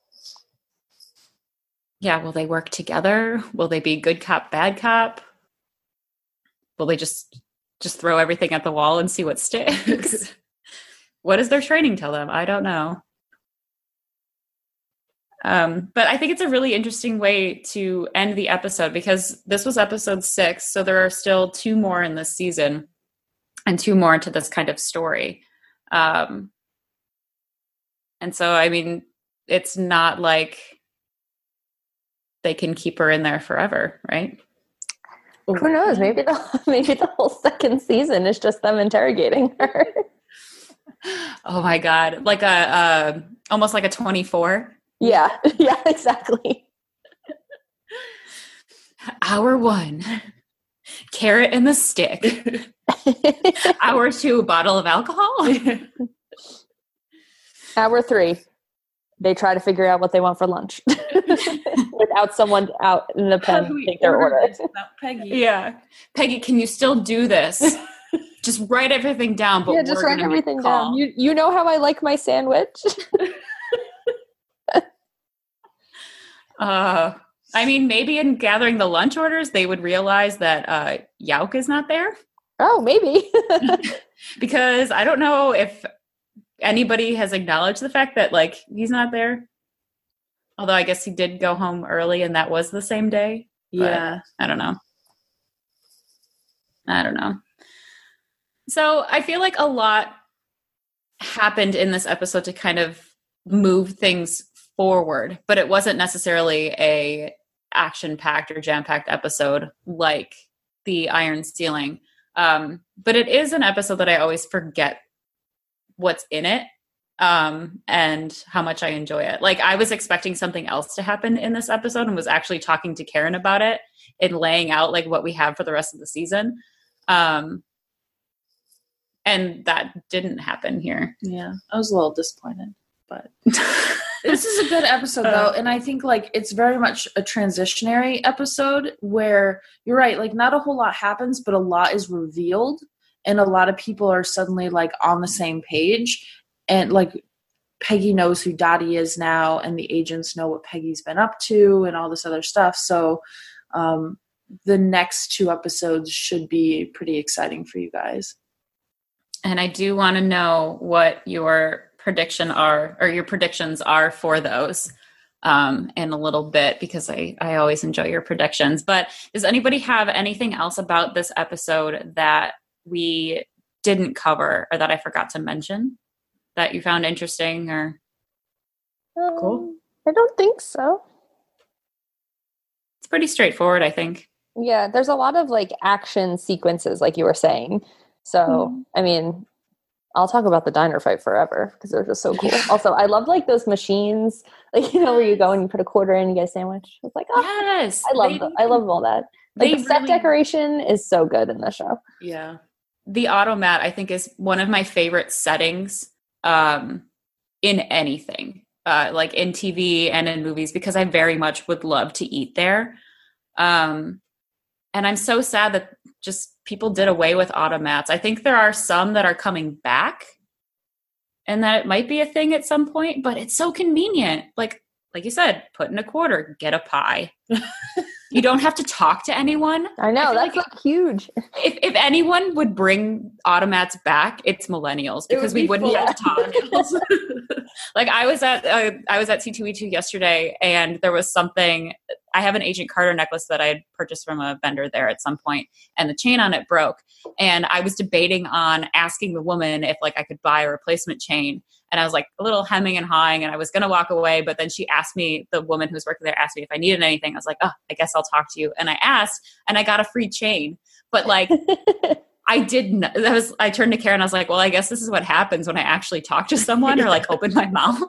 Yeah, will they work together? Will they be good cop, bad cop? Will they just just throw everything at the wall and see what sticks? What does their training tell them? I don't know. Um, but I think it's a really interesting way to end the episode because this was episode six, so there are still two more in this season and two more into this kind of story. Um, and so, I mean, it's not like they can keep her in there forever, right? Who knows? Maybe the maybe the whole second season is just them interrogating her. Oh my God! Like a uh, almost like a twenty-four. Yeah, yeah, exactly. Hour one, carrot and the stick. Hour two, bottle of alcohol. Hour three, they try to figure out what they want for lunch without someone out in the pen to take their order. Peggy. Yeah. Peggy, can you still do this? Just write everything down. But yeah, just write everything down. You you know how I like my sandwich? uh, I mean, maybe in gathering the lunch orders, they would realize that uh, Yauk is not there. Oh, maybe. Because I don't know if anybody has acknowledged the fact that, like, he's not there. Although I guess he did go home early and that was the same day. Yeah. I don't know. I don't know. So I feel like a lot happened in this episode to kind of move things forward, but it wasn't necessarily a action-packed or jam-packed episode like the Iron Ceiling. Um, but it is an episode that I always forget what's in it um, and how much I enjoy it. Like, I was expecting something else to happen in this episode and was actually talking to Karen about it and laying out like what we have for the rest of the season. Um, and that didn't happen here. Yeah, I was a little disappointed, but This is a good episode though, and I think like it's very much a transitionary episode where you're right, like not a whole lot happens, but a lot is revealed, and a lot of people are suddenly like on the same page, and like Peggy knows who Dottie is now, and the agents know what Peggy's been up to, and all this other stuff. So um, the next two episodes should be pretty exciting for you guys. And I do want to know what your prediction are, or your predictions are for those um, in a little bit, because I, I always enjoy your predictions. But does anybody have anything else about this episode that we didn't cover or that I forgot to mention that you found interesting or um, cool? I don't think so. It's pretty straightforward, I think. Yeah, there's a lot of like action sequences, like you were saying. So, mm. I mean, I'll talk about the diner fight forever because it was just so cool. Also, I love like those machines, like, you know, where you go and you put a quarter in and you get a sandwich. I was like, oh, yes, I love, the, I love all that. Like the set really, decoration is so good in the show. Yeah. The automat, I think, is one of my favorite settings um, in anything, uh, like in T V and in movies, because I very much would love to eat there. Um, and I'm so sad that just people did away with automats. I think there are some that are coming back and that it might be a thing at some point, but it's so convenient. Like, like you said, put in a quarter, get a pie. You don't have to talk to anyone. I know, I that's like like huge. If if anyone would bring automats back, it's millennials, because would we be wouldn't full have to talk. Like I was at uh, I was at C two E two yesterday, and there was something. I have an Agent Carter necklace that I had purchased from a vendor there at some point, and the chain on it broke. And I was debating on asking the woman if like I could buy a replacement chain. And I was like a little hemming and hawing, and I was going to walk away. But then she asked me, the woman who was working there asked me if I needed anything. I was like, oh, I guess I'll talk to you. And I asked, and I got a free chain. But like, I didn't, that was, I turned to Karen and I was like, well, I guess this is what happens when I actually talk to someone or like open my mouth.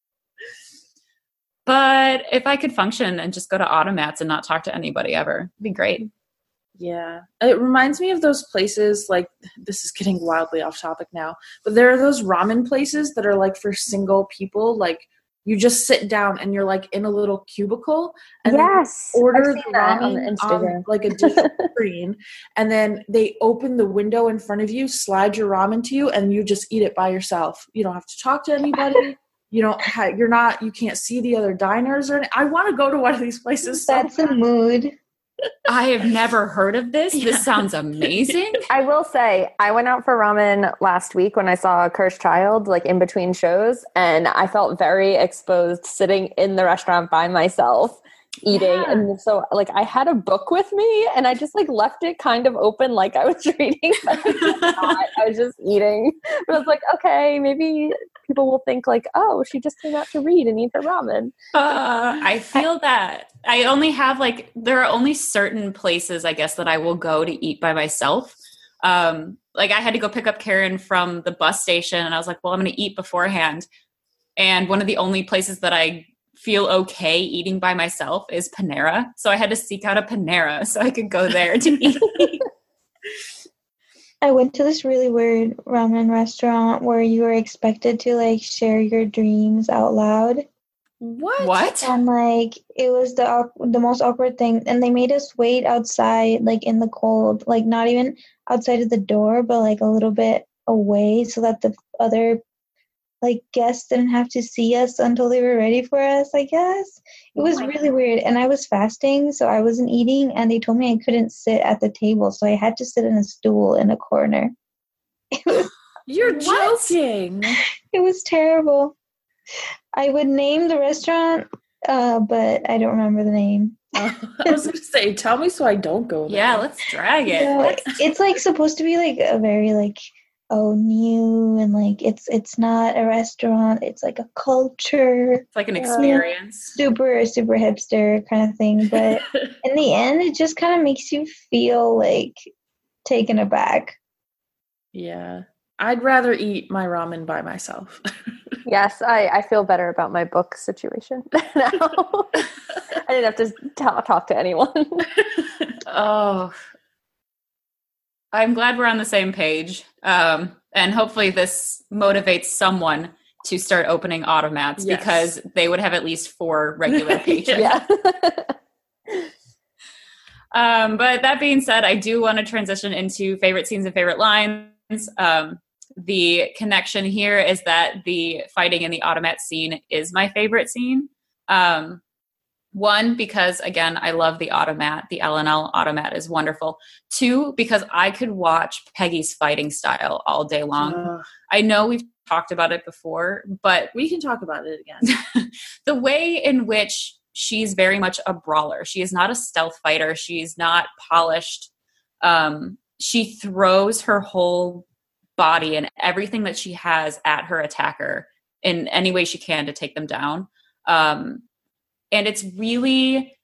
But if I could function and just go to automats and not talk to anybody ever, it'd be great. Yeah. It reminds me of those places, like, this is getting wildly off topic now, but there are those ramen places that are like for single people. Like you just sit down and you're like in a little cubicle and yes, then order I've the seen that on ramen the Instagram. on like a digital screen, and then they open the window in front of you, slide your ramen to you, and you just eat it by yourself. You don't have to talk to anybody. You don't have, you're not, you can't see the other diners or anything. I want to go to one of these places. That's so a mood. I have never heard of this. Yeah. This sounds amazing. I will say, I went out for ramen last week when I saw Cursed Child, like in between shows, and I felt very exposed sitting in the restaurant by myself eating. Yeah. And so like I had a book with me and I just like left it kind of open like I was reading, but I was not. I was just eating. But I was like, okay, maybe people will think like, oh, she just came out to read and eat her ramen. Uh, I feel that. I only have like, there are only certain places, I guess, that I will go to eat by myself. Um, like I had to go pick up Karen from the bus station and I was like, well, I'm going to eat beforehand. And one of the only places that I feel okay eating by myself is Panera. So I had to seek out a Panera so I could go there to eat. I went to this really weird ramen restaurant where you were expected to like share your dreams out loud. What? What? And like it was the awk- the most awkward thing, and they made us wait outside like in the cold, like not even outside of the door, but like a little bit away so that the other like guests didn't have to see us until they were ready for us, I guess. It was Oh my really God. weird. And I was fasting, so I wasn't eating, and they told me I couldn't sit at the table, so I had to sit in a stool in a corner. It was, You're What? joking. it was terrible. I would name the restaurant, uh, but I don't remember the name. Uh, I was going to say, tell me so I don't go there. Yeah, let's drag it. No, it- it's like supposed to be like a very like oh new and like it's it's not a restaurant, it's like a culture, It's like an experience. super super hipster kind of thing, but in the end it just kind of makes you feel like taken aback. Yeah. I'd rather eat my ramen by myself. Yes, I, I feel better about my book situation now. I didn't have to t- talk to anyone. Oh, I'm glad we're on the same page. Um, and hopefully this motivates someone to start opening automats Yes. because they would have at least four regular pages. Yeah. Um, but that being said, I do want to transition into favorite scenes and favorite lines. Um, the connection here is that the fighting in the automat scene is my favorite scene. Um, one, because again, I love the automat. The L and L automat is wonderful. Two, because I could watch Peggy's fighting style all day long. Uh, I know we've talked about it before, but we can talk about it again. the way in which she's very much a brawler. She is not a stealth fighter. She's not polished. Um, she throws her whole body and everything that she has at her attacker in any way she can to take them down. Um, and it's really,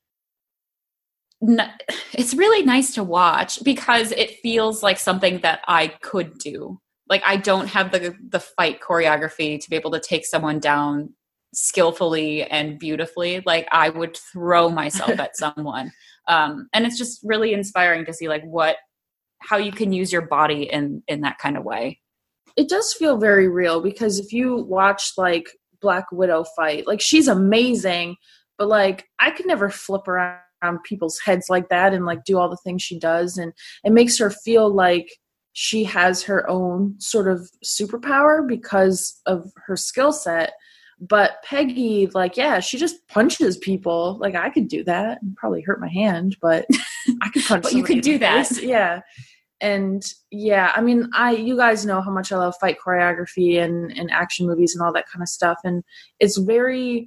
it's really nice to watch because it feels like something that I could do. Like I don't have the the fight choreography to be able to take someone down skillfully and beautifully. Like I would throw myself at someone. Um, and it's just really inspiring to see like what, how you can use your body in, in that kind of way. It does feel very real because if you watch like Black Widow fight, like she's amazing, but like I could never flip around people's heads like that and like do all the things she does. And it makes her feel like she has her own sort of superpower because of her skill set. But Peggy, like, yeah, she just punches people. Like, I could do that and probably hurt my hand, but I could punch. But you could do that. Face. Yeah. And yeah, I mean, I, you guys know how much I love fight choreography and, and action movies and all that kind of stuff. And it's very,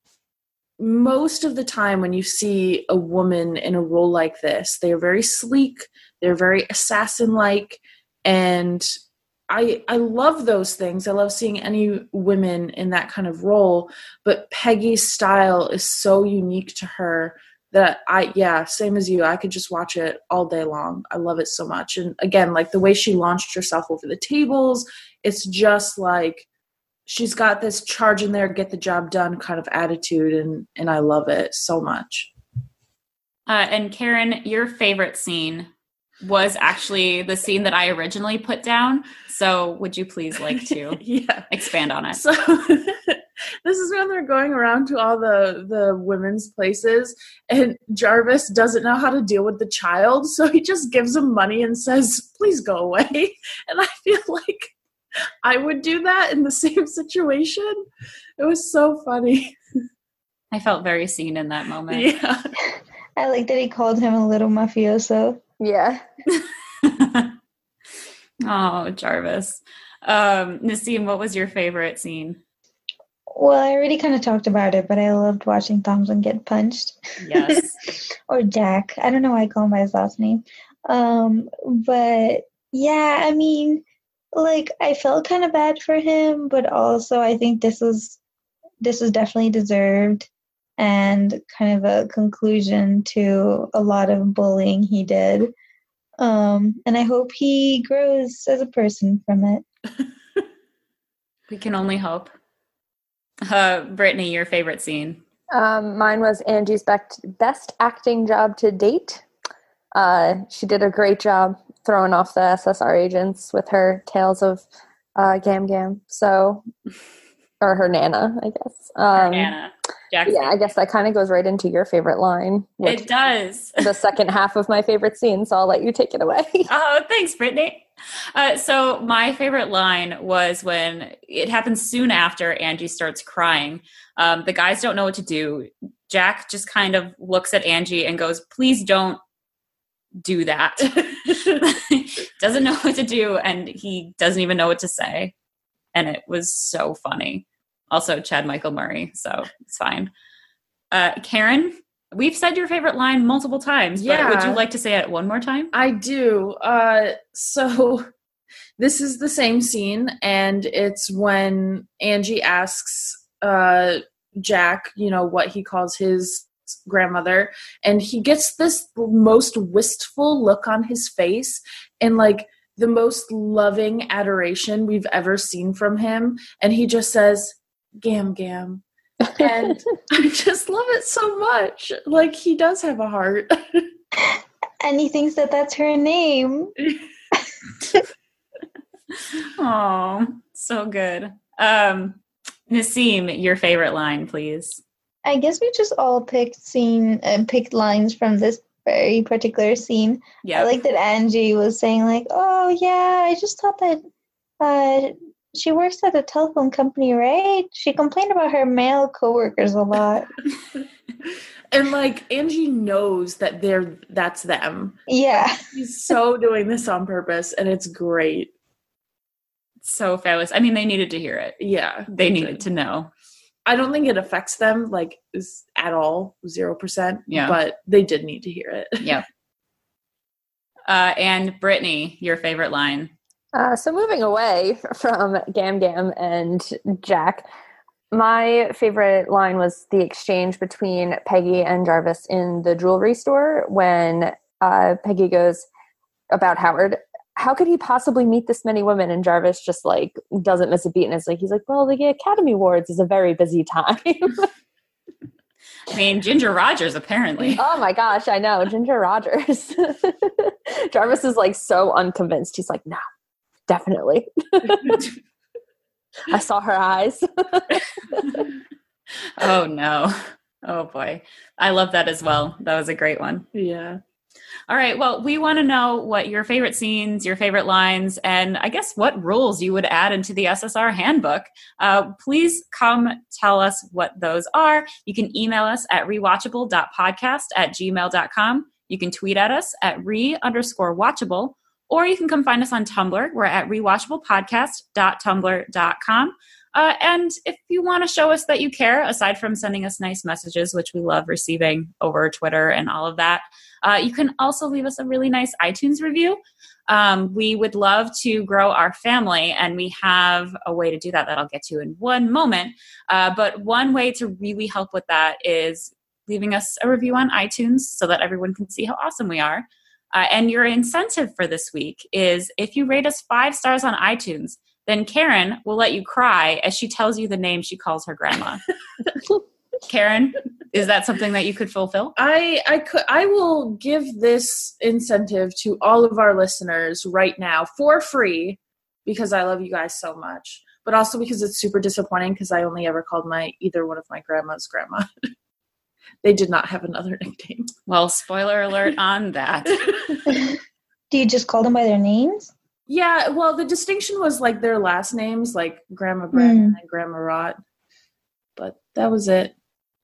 most of the time when you see a woman in a role like this, they're very sleek. They're very assassin-like. And I I love those things. I love seeing any women in that kind of role, but Peggy's style is so unique to her that I, yeah, same as you, I could just watch it all day long. I love it so much. And again, like the way she launched herself over the tables, it's just like she's got this charge in there, get the job done kind of attitude, and and I love it so much. Uh, and Karen, your favorite scene was actually the scene that I originally put down. So would you please like to yeah. expand on it? So this is when they're going around to all the, the women's places and Jarvis doesn't know how to deal with the child. So he just gives him money and says, please go away. And I feel like I would do that in the same situation. It was so funny. I felt very seen in that moment. Yeah. I like that he called him a little mafioso. Yeah. Oh, Jarvis. Um, Nassim, what was your favorite scene? Well, I already kind of talked about it, but I loved watching Thompson get punched. Yes. Or Jack. I don't know why I call him by his last name. Um, but yeah, I mean, like I felt kind of bad for him, but also I think this was this was definitely deserved and kind of a conclusion to a lot of bullying he did. Um, and I hope he grows as a person from it. We can only hope. Uh, Brittany, your favorite scene? Um, mine was Angie's best, best acting job to date. Uh, she did a great job throwing off the S S R agents with her tales of uh, Gam Gam. So, or her Nana, I guess. Um, Her Nana. Jackson. Yeah, I guess that kind of goes right into your favorite line. It does. The second half of my favorite scene, so I'll let you take it away. Oh, thanks, Brittany. Uh, so my favorite line was when it happens soon after Angie starts crying. Um, the guys don't know what to do. Jack just kind of looks at Angie and goes, please don't do that. Doesn't know what to do, and he doesn't even know what to say. And it was so funny. Also, Chad Michael Murray, so it's fine. Uh, Karen, we've said your favorite line multiple times, but Yeah. would you like to say it one more time? I do. Uh, so this is the same scene, and it's when Angie asks uh, Jack, you know, what he calls his grandmother, and he gets this most wistful look on his face and like the most loving adoration we've ever seen from him. And he just says, Gam Gam. And I just love it so much. Like, he does have a heart. And he thinks that that's her name. Oh, so good. Um, Nassim, your favorite line, please. I guess we just all picked scene and uh, picked lines from this very particular scene. Yeah, I like that Angie was saying like, "Oh yeah, I just thought that uh, she works at a telephone company, right? She complained about her male coworkers a lot." And like Angie knows that they're that's them. Yeah, like, she's so doing this on purpose, and it's great. So fabulous. I mean, they needed to hear it. Yeah, they needed to know. I don't think it affects them like at all, zero percent. Yeah, but they did need to hear it. Yeah. Uh, and Brittany, your favorite line. Uh, so moving away from Gam Gam and Jack, my favorite line was the exchange between Peggy and Jarvis in the jewelry store when uh, Peggy goes about Howard. How could he possibly meet this many women? And Jarvis just like doesn't miss a beat. And it's like, he's like, well, the Academy Awards is a very busy time. I mean, Ginger Rogers, apparently. Oh my gosh, I know. Ginger Rogers. Jarvis is like so unconvinced. He's like, no, definitely. I saw her eyes. Oh no. Oh boy. I love that as well. That was a great one. Yeah. All right. Well, we want to know what your favorite scenes, your favorite lines, and I guess what rules you would add into the S S R handbook. Uh, please come tell us what those are. You can email us at rewatchable.podcast at gmail dot com. You can tweet at us at re underscore watchable, or you can come find us on Tumblr. We're at rewatchablepodcast dot tumblr dot com. Uh, and if you want to show us that you care, aside from sending us nice messages, which we love receiving over Twitter and all of that, uh, you can also leave us a really nice iTunes review. Um, we would love to grow our family, and we have a way to do that that I'll get to in one moment. Uh, but one way to really help with that is leaving us a review on iTunes so that everyone can see how awesome we are. Uh, and your incentive for this week is if you rate us five stars on iTunes, then Karen will let you cry as she tells you the name she calls her grandma. Karen, is that something that you could fulfill? I I could I will give this incentive to all of our listeners right now for free because I love you guys so much, but also because it's super disappointing because I only ever called my either one of my grandma's grandma. They did not have another nickname. Well, spoiler alert on that. Do you just call them by their names? Yeah, well, the distinction was like their last names, like Grandma Brandon mm. and Grandma Rot. But that was it.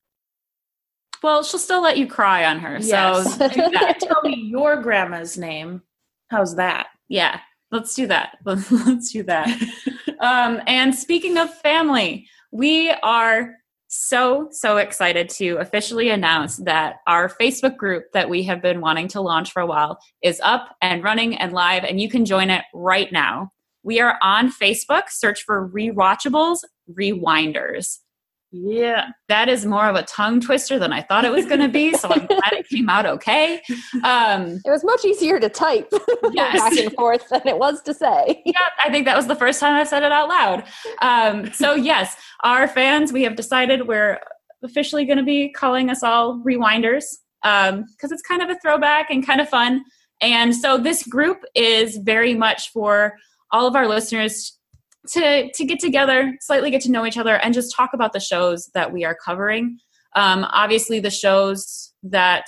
Well, she'll still let you cry on her. Yes. So do that. Tell me your grandma's name. How's that? Yeah, let's do that. Let's do that. um, and speaking of family, we are so, so excited to officially announce that our Facebook group that we have been wanting to launch for a while is up and running and live, and you can join it right now. We are on Facebook. Search for Rewatchables Rewinders. Yeah. That is more of a tongue twister than I thought it was going to be, so I'm glad it came out okay. Um, it was much easier to type yes. back and forth than it was to say. Yeah, I think that was the first time I said it out loud. Um, so yes, our fans, we have decided we're officially going to be calling us all Rewinders because um, it's kind of a throwback and kind of fun. And so this group is very much for all of our listeners to to get together, slightly get to know each other, and just talk about the shows that we are covering. Um, obviously, the shows that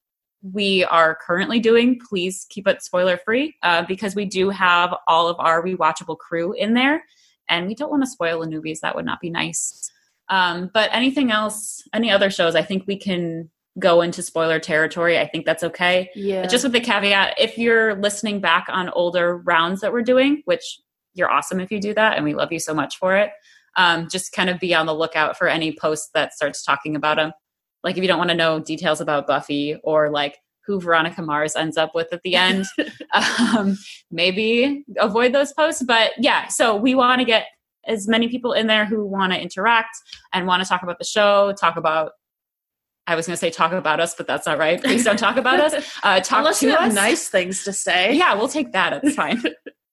we are currently doing, please keep it spoiler free uh, because we do have all of our rewatchable crew in there, and we don't want to spoil the newbies. That would not be nice. Um, but anything else, any other shows, I think we can go into spoiler territory. I think that's okay. Yeah. But just with the caveat, if you're listening back on older rounds that we're doing, which you're awesome if you do that, and we love you so much for it. Um, just kind of be on the lookout for any post that starts talking about them. Like if you don't want to know details about Buffy or like who Veronica Mars ends up with at the end, um, maybe avoid those posts. But yeah, so we want to get as many people in there who want to interact and want to talk about the show, talk about I was going to say talk about us, but that's not right. Please don't talk about us. Uh, talk Unless to you have us. Nice things to say. Yeah, we'll take that. It's fine.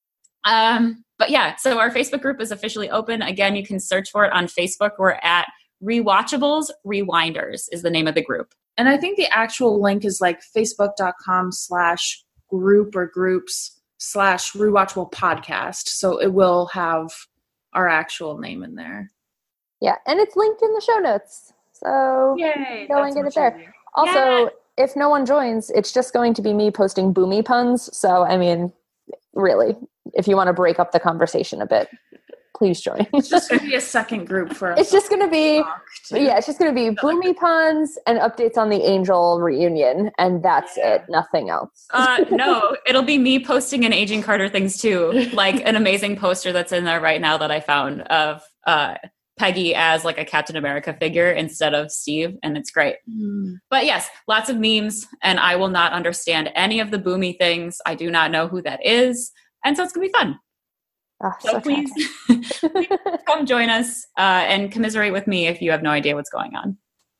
Um, but yeah, so our Facebook group is officially open. Again, you can search for it on Facebook. We're at Rewatchables Rewinders is the name of the group. And I think the actual link is like facebook.com slash group or groups slash rewatchable podcast. So it will have our actual name in there. Yeah, and it's linked in the show notes. So Yay, go and get it there. Easier. Also, yeah. if no one joins, it's just going to be me posting boomy puns. So, I mean, really, if you want to break up the conversation a bit, please join. It's just going to be a second group for us. It's just going to be, yeah, it's just going to be boomy puns and updates on the Angel reunion. And that's Yeah. it. Nothing else. Uh, no, it'll be me posting an Agent Carter things too, like an amazing poster that's in there right now that I found of uh, Peggy as like a Captain America figure instead of Steve, and it's great. Mm. But yes, lots of memes, and I will not understand any of the boomy things. I do not know who that is, and so it's gonna be fun. Oh, So, so please, please come join us uh, and commiserate with me if you have no idea what's going on.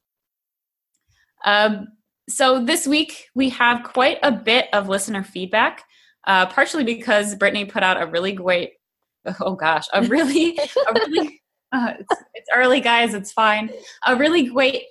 Um, so this week we have quite a bit of listener feedback, uh, partially because Brittany put out a really great, oh gosh, a really, a really, uh, it's, it's early, guys, it's fine. A really great.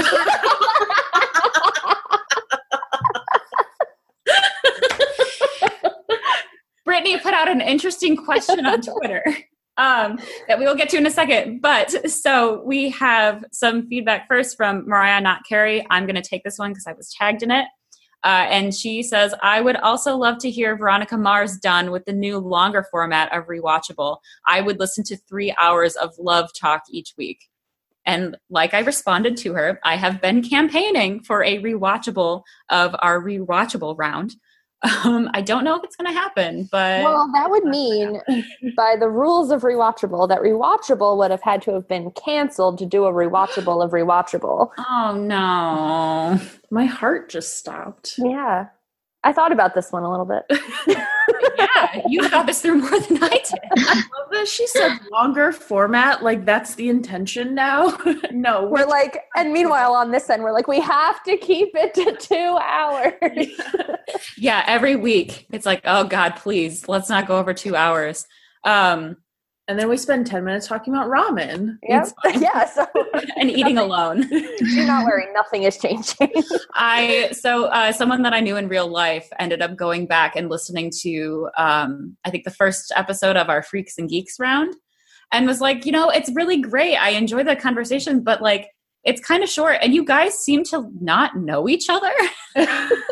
Brittany put out an interesting question on Twitter um, that we will get to in a second. But so we have some feedback first from Mariah, not Carrie. I'm going to take this one because I was tagged in it. Uh, and she says, I would also love to hear Veronica Mars done with the new longer format of Rewatchable. I would listen to three hours of love talk each week. And like I responded to her, I have been campaigning for a Rewatchable of our Rewatchable round. Um, I don't know if it's going to happen, but... Well, that would mean, by the rules of Rewatchable, that Rewatchable would have had to have been canceled to do a Rewatchable of Rewatchable. Oh, no. My heart just stopped. Yeah. I thought about this one a little bit. Yeah, you thought this through more than I did. I love that she said longer format. Like, that's the intention now. No. We're like, and meanwhile on this end, we're like, we have to keep it to two hours. Yeah, every week. It's like, oh, God, please, let's not go over two hours. Um, And then we spend ten minutes talking about ramen. Yep. Yeah. So and eating alone. you're not worrying. Nothing is changing. I so uh, someone that I knew in real life ended up going back and listening to um, I think the first episode of our Freaks and Geeks round, and was like, you know, it's really great. I enjoy the conversation, but like it's kind of short, and you guys seem to not know each other. And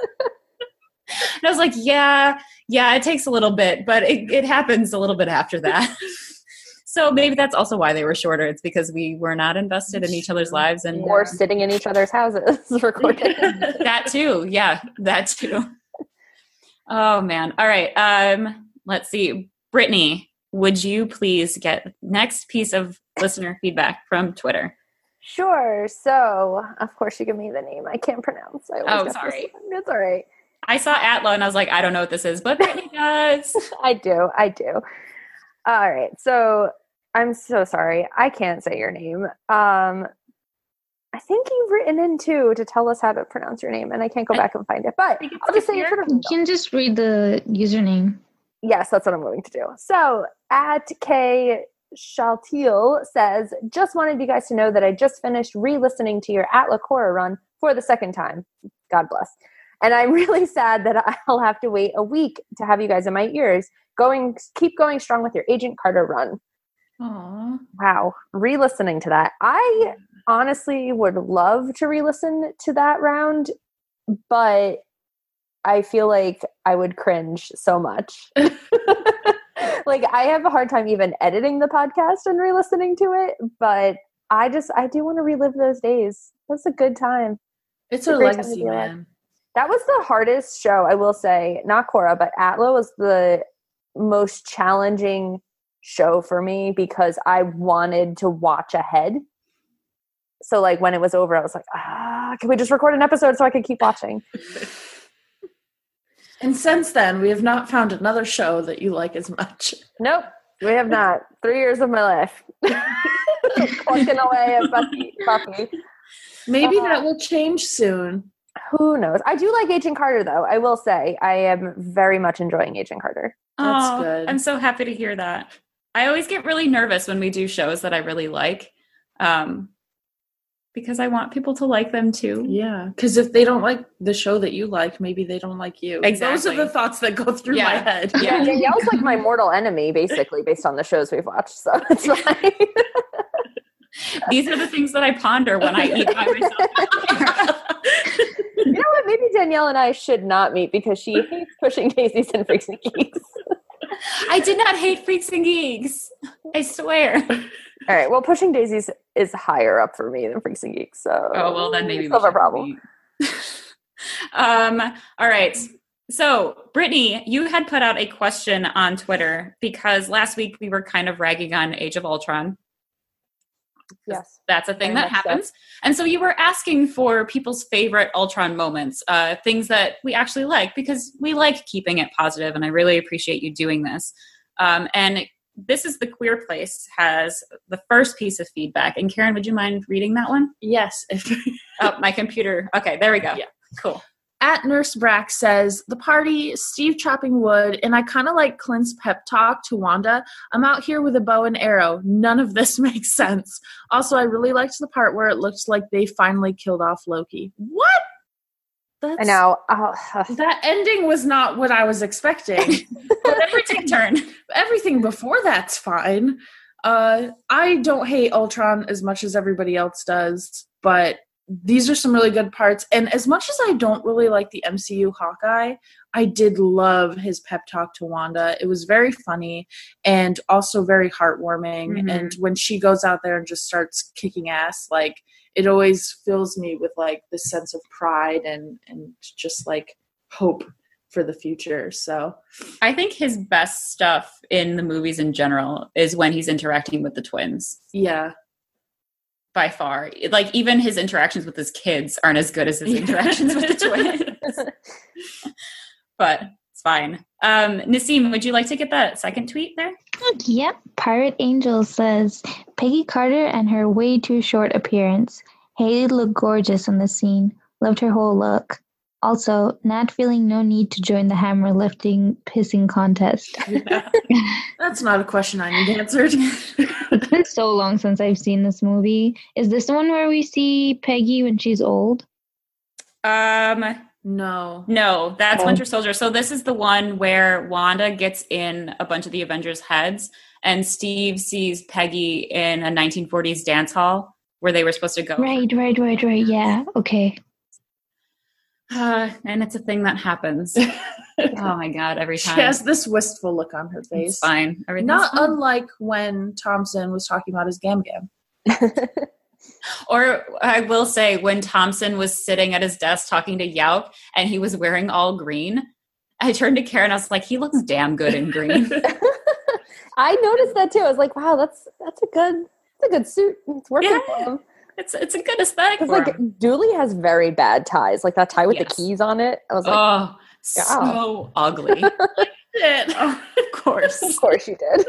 I was like, yeah, yeah, it takes a little bit, but it, it happens a little bit after that. So maybe that's also why they were shorter. It's because we were not invested in each other's lives, and Or sitting in each other's houses recording. that too. Yeah, that too. Oh man. All right. Um, let's see. Brittany, would you please get next piece of listener feedback from Twitter? Sure. So, of course, you give me the name I can't pronounce. I always Oh, get sorry. this- It's all right. I saw Atlo and I was like, I don't know what this is, but Brittany does. I do. I do. All right. So, I'm so sorry. I can't say your name. Um, I think you've written in too to tell us how to pronounce your name, and I can't go I back and find it. But think it's I'll just say your Kathir. Twitter You handle. can just read the username. Yes, that's what I'm going to do. So at K Shaltil says, just wanted you guys to know that I just finished re-listening to your Atla Cora run for the second time. God bless. And I'm really sad that I'll have to wait a week to have you guys in my ears. Going, keep going strong with your Agent Carter run. Aw. Wow. Re-listening to that. I honestly would love to re-listen to that round, but I feel like I would cringe so much. Like, I have a hard time even editing the podcast and re-listening to it, but I just, I do want to relive those days. That's a good time. It's a a great time to legacy, be alive. man. That was the hardest show, I will say. Not Cora, but Atla was the most challenging show for me because I wanted to watch ahead. So, like, when it was over, I was like, ah, can we just record an episode so I can keep watching? And since then, we have not found another show that you like as much. Nope, we have not. Three years of my life. Clucking away at Buffy. Buffy. Maybe Uh, that will change soon. Who knows? I do like Agent Carter, though. I will say I am very much enjoying Agent Carter. That's Aw, good. I'm so happy to hear that. I always get really nervous when we do shows that I really like, um, because I want people to like them too. Yeah, because if they don't like the show that you like, maybe they don't like you. Those Exactly. are the thoughts that go through Yeah. my head. Yeah. Danielle's like my mortal enemy, basically, based on the shows we've watched. So it's fine. These are the things that I ponder when I eat by myself. You know what? Maybe Danielle and I should not meet because she hates Pushing Daisies and Freaks and Geeks. I did not hate Freaks and Geeks. I swear. All right. Well, Pushing Daisies is higher up for me than Freaks and Geeks. So, oh well, then maybe we have a problem. um. All right. So, Brittany, you had put out a question on Twitter because last week we were kind of ragging on Age of Ultron. Yes. That's a thing Very that much so. happens. And so you were asking for people's favorite Ultron moments, uh, things that we actually like, because we like keeping it positive, and I really appreciate you doing this. Um, and This is the Queer Place has the first piece of feedback. And Karen, would you mind reading that one? Yes. If Oh, my computer. Okay, there we go. Yeah. Cool. At Nurse Brack says, the party, Steve chopping wood, and I kind of like Clint's pep talk to Wanda. I'm out here with a bow and arrow. None of this makes sense. Also, I really liked the part where it looked like they finally killed off Loki. What? That's, I know. Oh, that ending was not what I was expecting. But everything turned. Everything before that's fine. Uh, I don't hate Ultron as much as everybody else does, but these are some really good parts. And as much as I don't really like the M C U Hawkeye, I did love his pep talk to Wanda. It was very funny and also very heartwarming. Mm-hmm. And when she goes out there and just starts kicking ass, like, it always fills me with like this sense of pride and, and just like hope for the future. So I think his best stuff in the movies in general is when he's interacting with the twins. yeah. By far. Like, even his interactions with his kids aren't as good as his interactions with the twins. But it's fine. Um, Nassim, would you like to get that second tweet there? Yep. Pirate Angel says, Peggy Carter and her way too short appearance. Haley looked gorgeous on the scene. Loved her whole look. Also, not feeling no need to join the hammer lifting pissing contest. Yeah. That's not a question I need answered. It's been so long since I've seen this movie. Is this the one where we see Peggy when she's old? Um, No. no, that's Oh. Winter Soldier. So this is the one where Wanda gets in a bunch of the Avengers' heads, and Steve sees Peggy in a nineteen forties dance hall where they were supposed to go. Right, right, right, right. Yeah. Okay. Uh, and it's a thing that happens. Oh my God, every She time. has this wistful look on her face. It's fine. Everything's Not fine. unlike when Thompson was talking about his Gam Gam. Or I will say, when Thompson was sitting at his desk talking to Yauch and he was wearing all green, I turned to Karen, I was like, he looks damn good in green. I noticed that too. I was like, wow, that's that's a good that's a good suit. It's working Yeah. for him. It's it's a good aesthetic Because for like him. Dooley has very bad ties, like that tie with Yes. the keys on it. I was like, Oh, so ugly. Oh, of course. of course you did.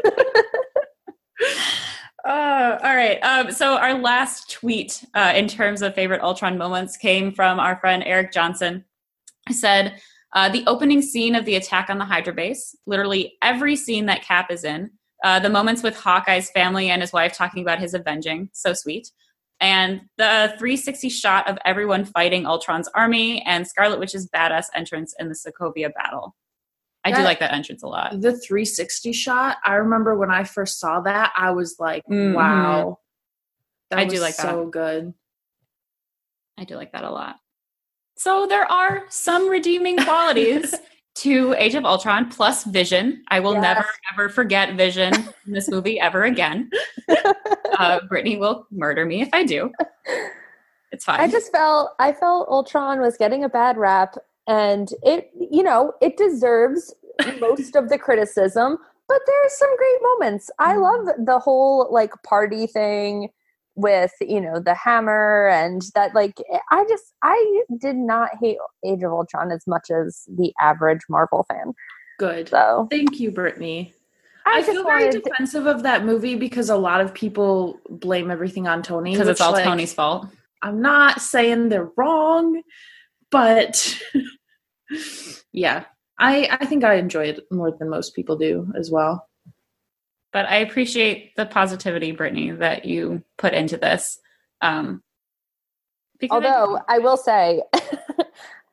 Uh, all right. Um, so our last tweet uh, in terms of favorite Ultron moments came from our friend Eric Johnson. He said, uh, the opening scene of the attack on the Hydra base, literally every scene that Cap is in, uh, the moments with Hawkeye's family and his wife talking about his avenging, so sweet. And the three sixty shot of everyone fighting Ultron's army and Scarlet Witch's badass entrance in the Sokovia battle. I do That- like that entrance a lot. The three sixty shot, I remember when I first saw that, I was like, Mhm. wow. That I was do like so good. I do like that a lot. So there are some redeeming qualities to Age of Ultron plus Vision. I will Yes. never, ever forget Vision in this movie ever again. Uh, Brittany will murder me if I do. It's fine. I just felt I felt Ultron was getting a bad rap, and it you know it deserves most of the criticism, but there's some great moments. I love the whole like party thing with you know the hammer and that like I just I did not hate Age of Ultron as much as the average Marvel fan. Good. So Thank you, Brittany. I, I, just feel very wanted to- defensive of that movie because a lot of people blame everything on Tony. because it's which, all like, Tony's fault. I'm not saying they're wrong, but yeah, I I think I enjoy it more than most people do as well. But I appreciate the positivity, Brittany, that you put into this. Um, because I- although I will say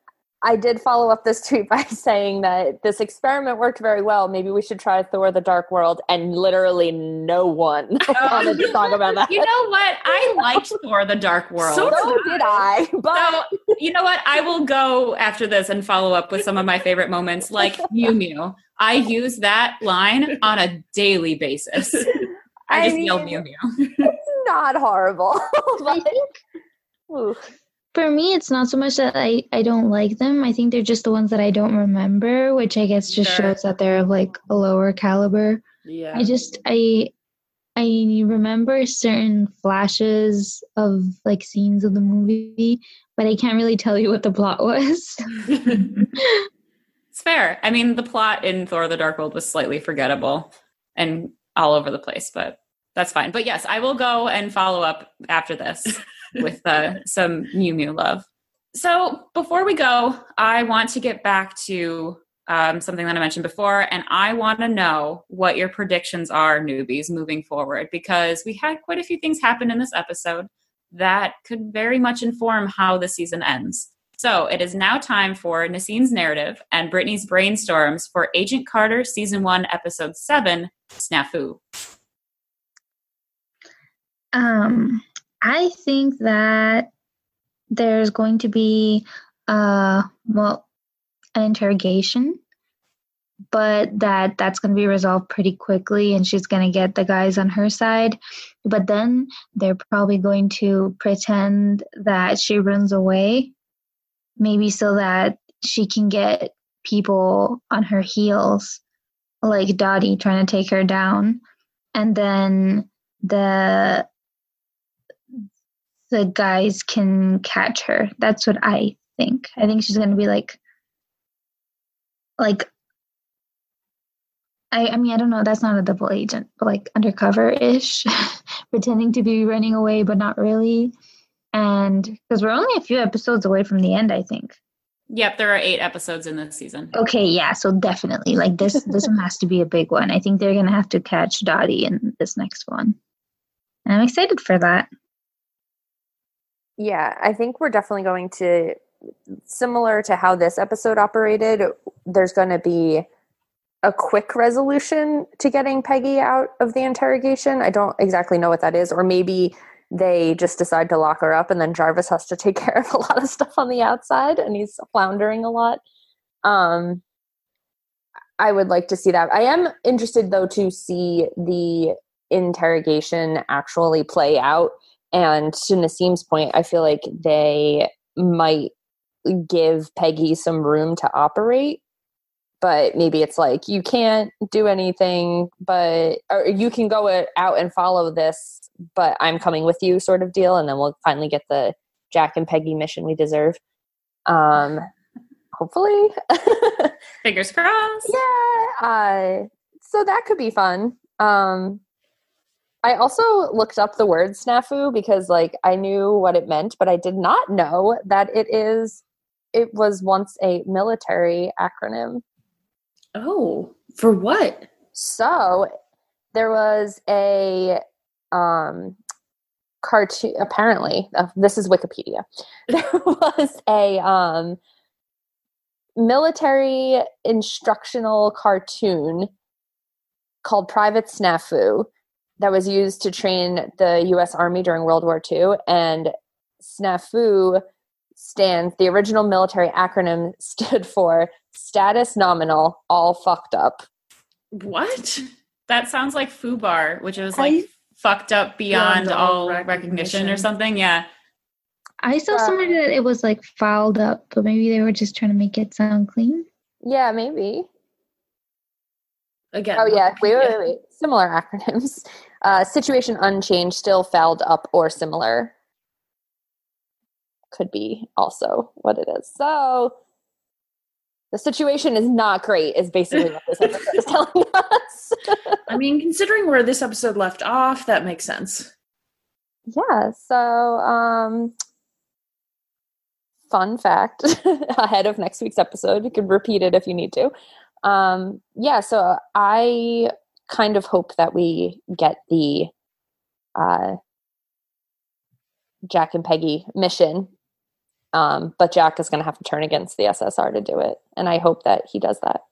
I did follow up this tweet by saying that this experiment worked very well. Maybe we should try Thor: The Dark World, and literally no one wanted to talk about that. You know what? I liked Thor: The Dark World. So, so did I. But so, you know what? I will go after this and follow up with some of my favorite moments, like Mew Mew. I use that line on a daily basis. I, I just mean, yelled Mew Mew. It's not horrible. I think ooh. For me, it's not so much that I, I don't like them. I think they're just the ones that I don't remember, which I guess just sure. shows that they're of like a lower caliber. Yeah. I just I I remember certain flashes of like scenes of the movie, but I can't really tell you what the plot was. It's fair. I mean, the plot in Thor: The Dark World was slightly forgettable and all over the place, but that's fine. But yes, I will go and follow up after this with uh, some Mew Mew love. So before we go, I want to get back to um, something that I mentioned before, and I want to know what your predictions are, newbies, moving forward, because we had quite a few things happen in this episode that could very much inform how the season ends. So it is now time for Nassine's narrative and Brittany's brainstorms for Agent Carter Season one, Episode seven, Snafu. Um, I think that there's going to be uh, well, an interrogation, but that that's going to be resolved pretty quickly and she's going to get the guys on her side. But then they're probably going to pretend that she runs away, maybe so that she can get people on her heels, like Dottie trying to take her down. And then the the guys can catch her. That's what I think. I think she's going to be like, like, I, I mean, I don't know. That's not a double agent, but like undercover-ish, pretending to be running away, but not really. And because we're only a few episodes away from the end, I think. Yep, there are eight episodes in this season. Okay, yeah, so definitely. Like this, this one has to be a big one. I think they're going to have to catch Dottie in this next one. And I'm excited for that. Yeah, I think we're definitely going to, similar to how this episode operated, there's going to be a quick resolution to getting Peggy out of the interrogation. I don't exactly know what that is. Or maybe they just decide to lock her up and then Jarvis has to take care of a lot of stuff on the outside and he's floundering a lot. Um, I would like to see that. I am interested, though, to see the interrogation actually play out. And to Nassine's point, I feel like they might give Peggy some room to operate, but maybe it's like, you can't do anything, but or you can go out and follow this, but I'm coming with you sort of deal. And then we'll finally get the Jack and Peggy mission we deserve. Um, hopefully. Fingers crossed. Yeah. Uh, so that could be fun. Um, I also looked up the word snafu because like I knew what it meant, but I did not know that it is, it was once a military acronym. Oh, for what? So there was a um, cartoon, apparently, uh, this is Wikipedia. There was a um, military instructional cartoon called Private Snafu that was used to train the U S Army during World War Two. And snafu stands, the original military acronym stood for status nominal, all fucked up. What? That sounds like FUBAR, which is like I, fucked up beyond, beyond all recognition. recognition or something. Yeah. I saw uh, somewhere that it was like fouled up, but maybe they were just trying to make it sound clean. Yeah, maybe. Again. Oh, yeah. Wait, wait, wait, wait. Similar acronyms. Uh, situation unchanged, still fouled up or similar. Could be also what it is. So the situation is not great, is basically what this episode is telling us. I mean, considering where this episode left off, that makes sense. Yeah. So, um, fun fact ahead of next week's episode. You can repeat it if you need to. Um, yeah, so I kind of hope that we get the uh, Jack and Peggy mission Um, but Jack is going to have to turn against the S S R to do it. And I hope that he does that.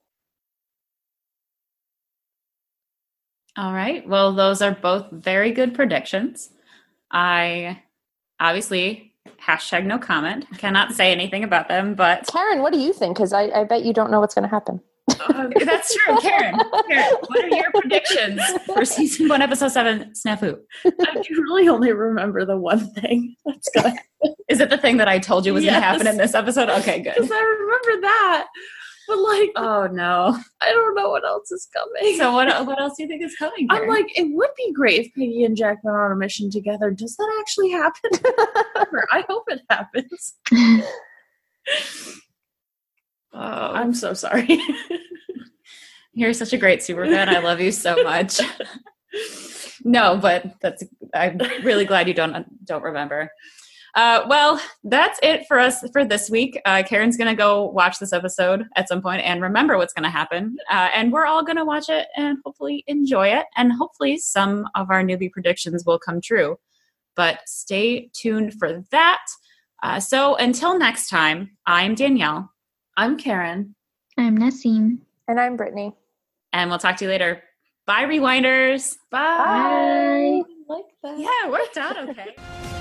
All right. Well, those are both very good predictions. I obviously, hashtag no comment, cannot say anything about them, but... Karen, what do you think? Because I, I bet you don't know what's going to happen. uh, that's true. Karen, Karen, what are your predictions for season one, episode seven, Snafu? I can really only remember the one thing that's going to Is it the thing that I told you was Yes. going to happen in this episode? Okay, good. Because I remember that. But, like, Oh, no. I don't know what else is coming. So what what else do you think is coming here? I'm like, it would be great if Peggy and Jack went on a mission together. Does that actually happen? I hope it happens. oh, I'm so sorry. you're such a great super fan. I love you so much. No, but that's I'm really glad you don't don't remember. Uh, well, that's it for us for this week. Uh, Karen's going to go watch this episode at some point and remember what's going to happen. Uh, and we're all going to watch it and hopefully enjoy it. And hopefully some of our newbie predictions will come true. But stay tuned for that. Uh, so until next time, I'm Danielle. I'm Karen. I'm Nassim. And I'm Brittany. And we'll talk to you later. Bye, Rewinders. Bye. Bye. Like that. Yeah, it worked out okay.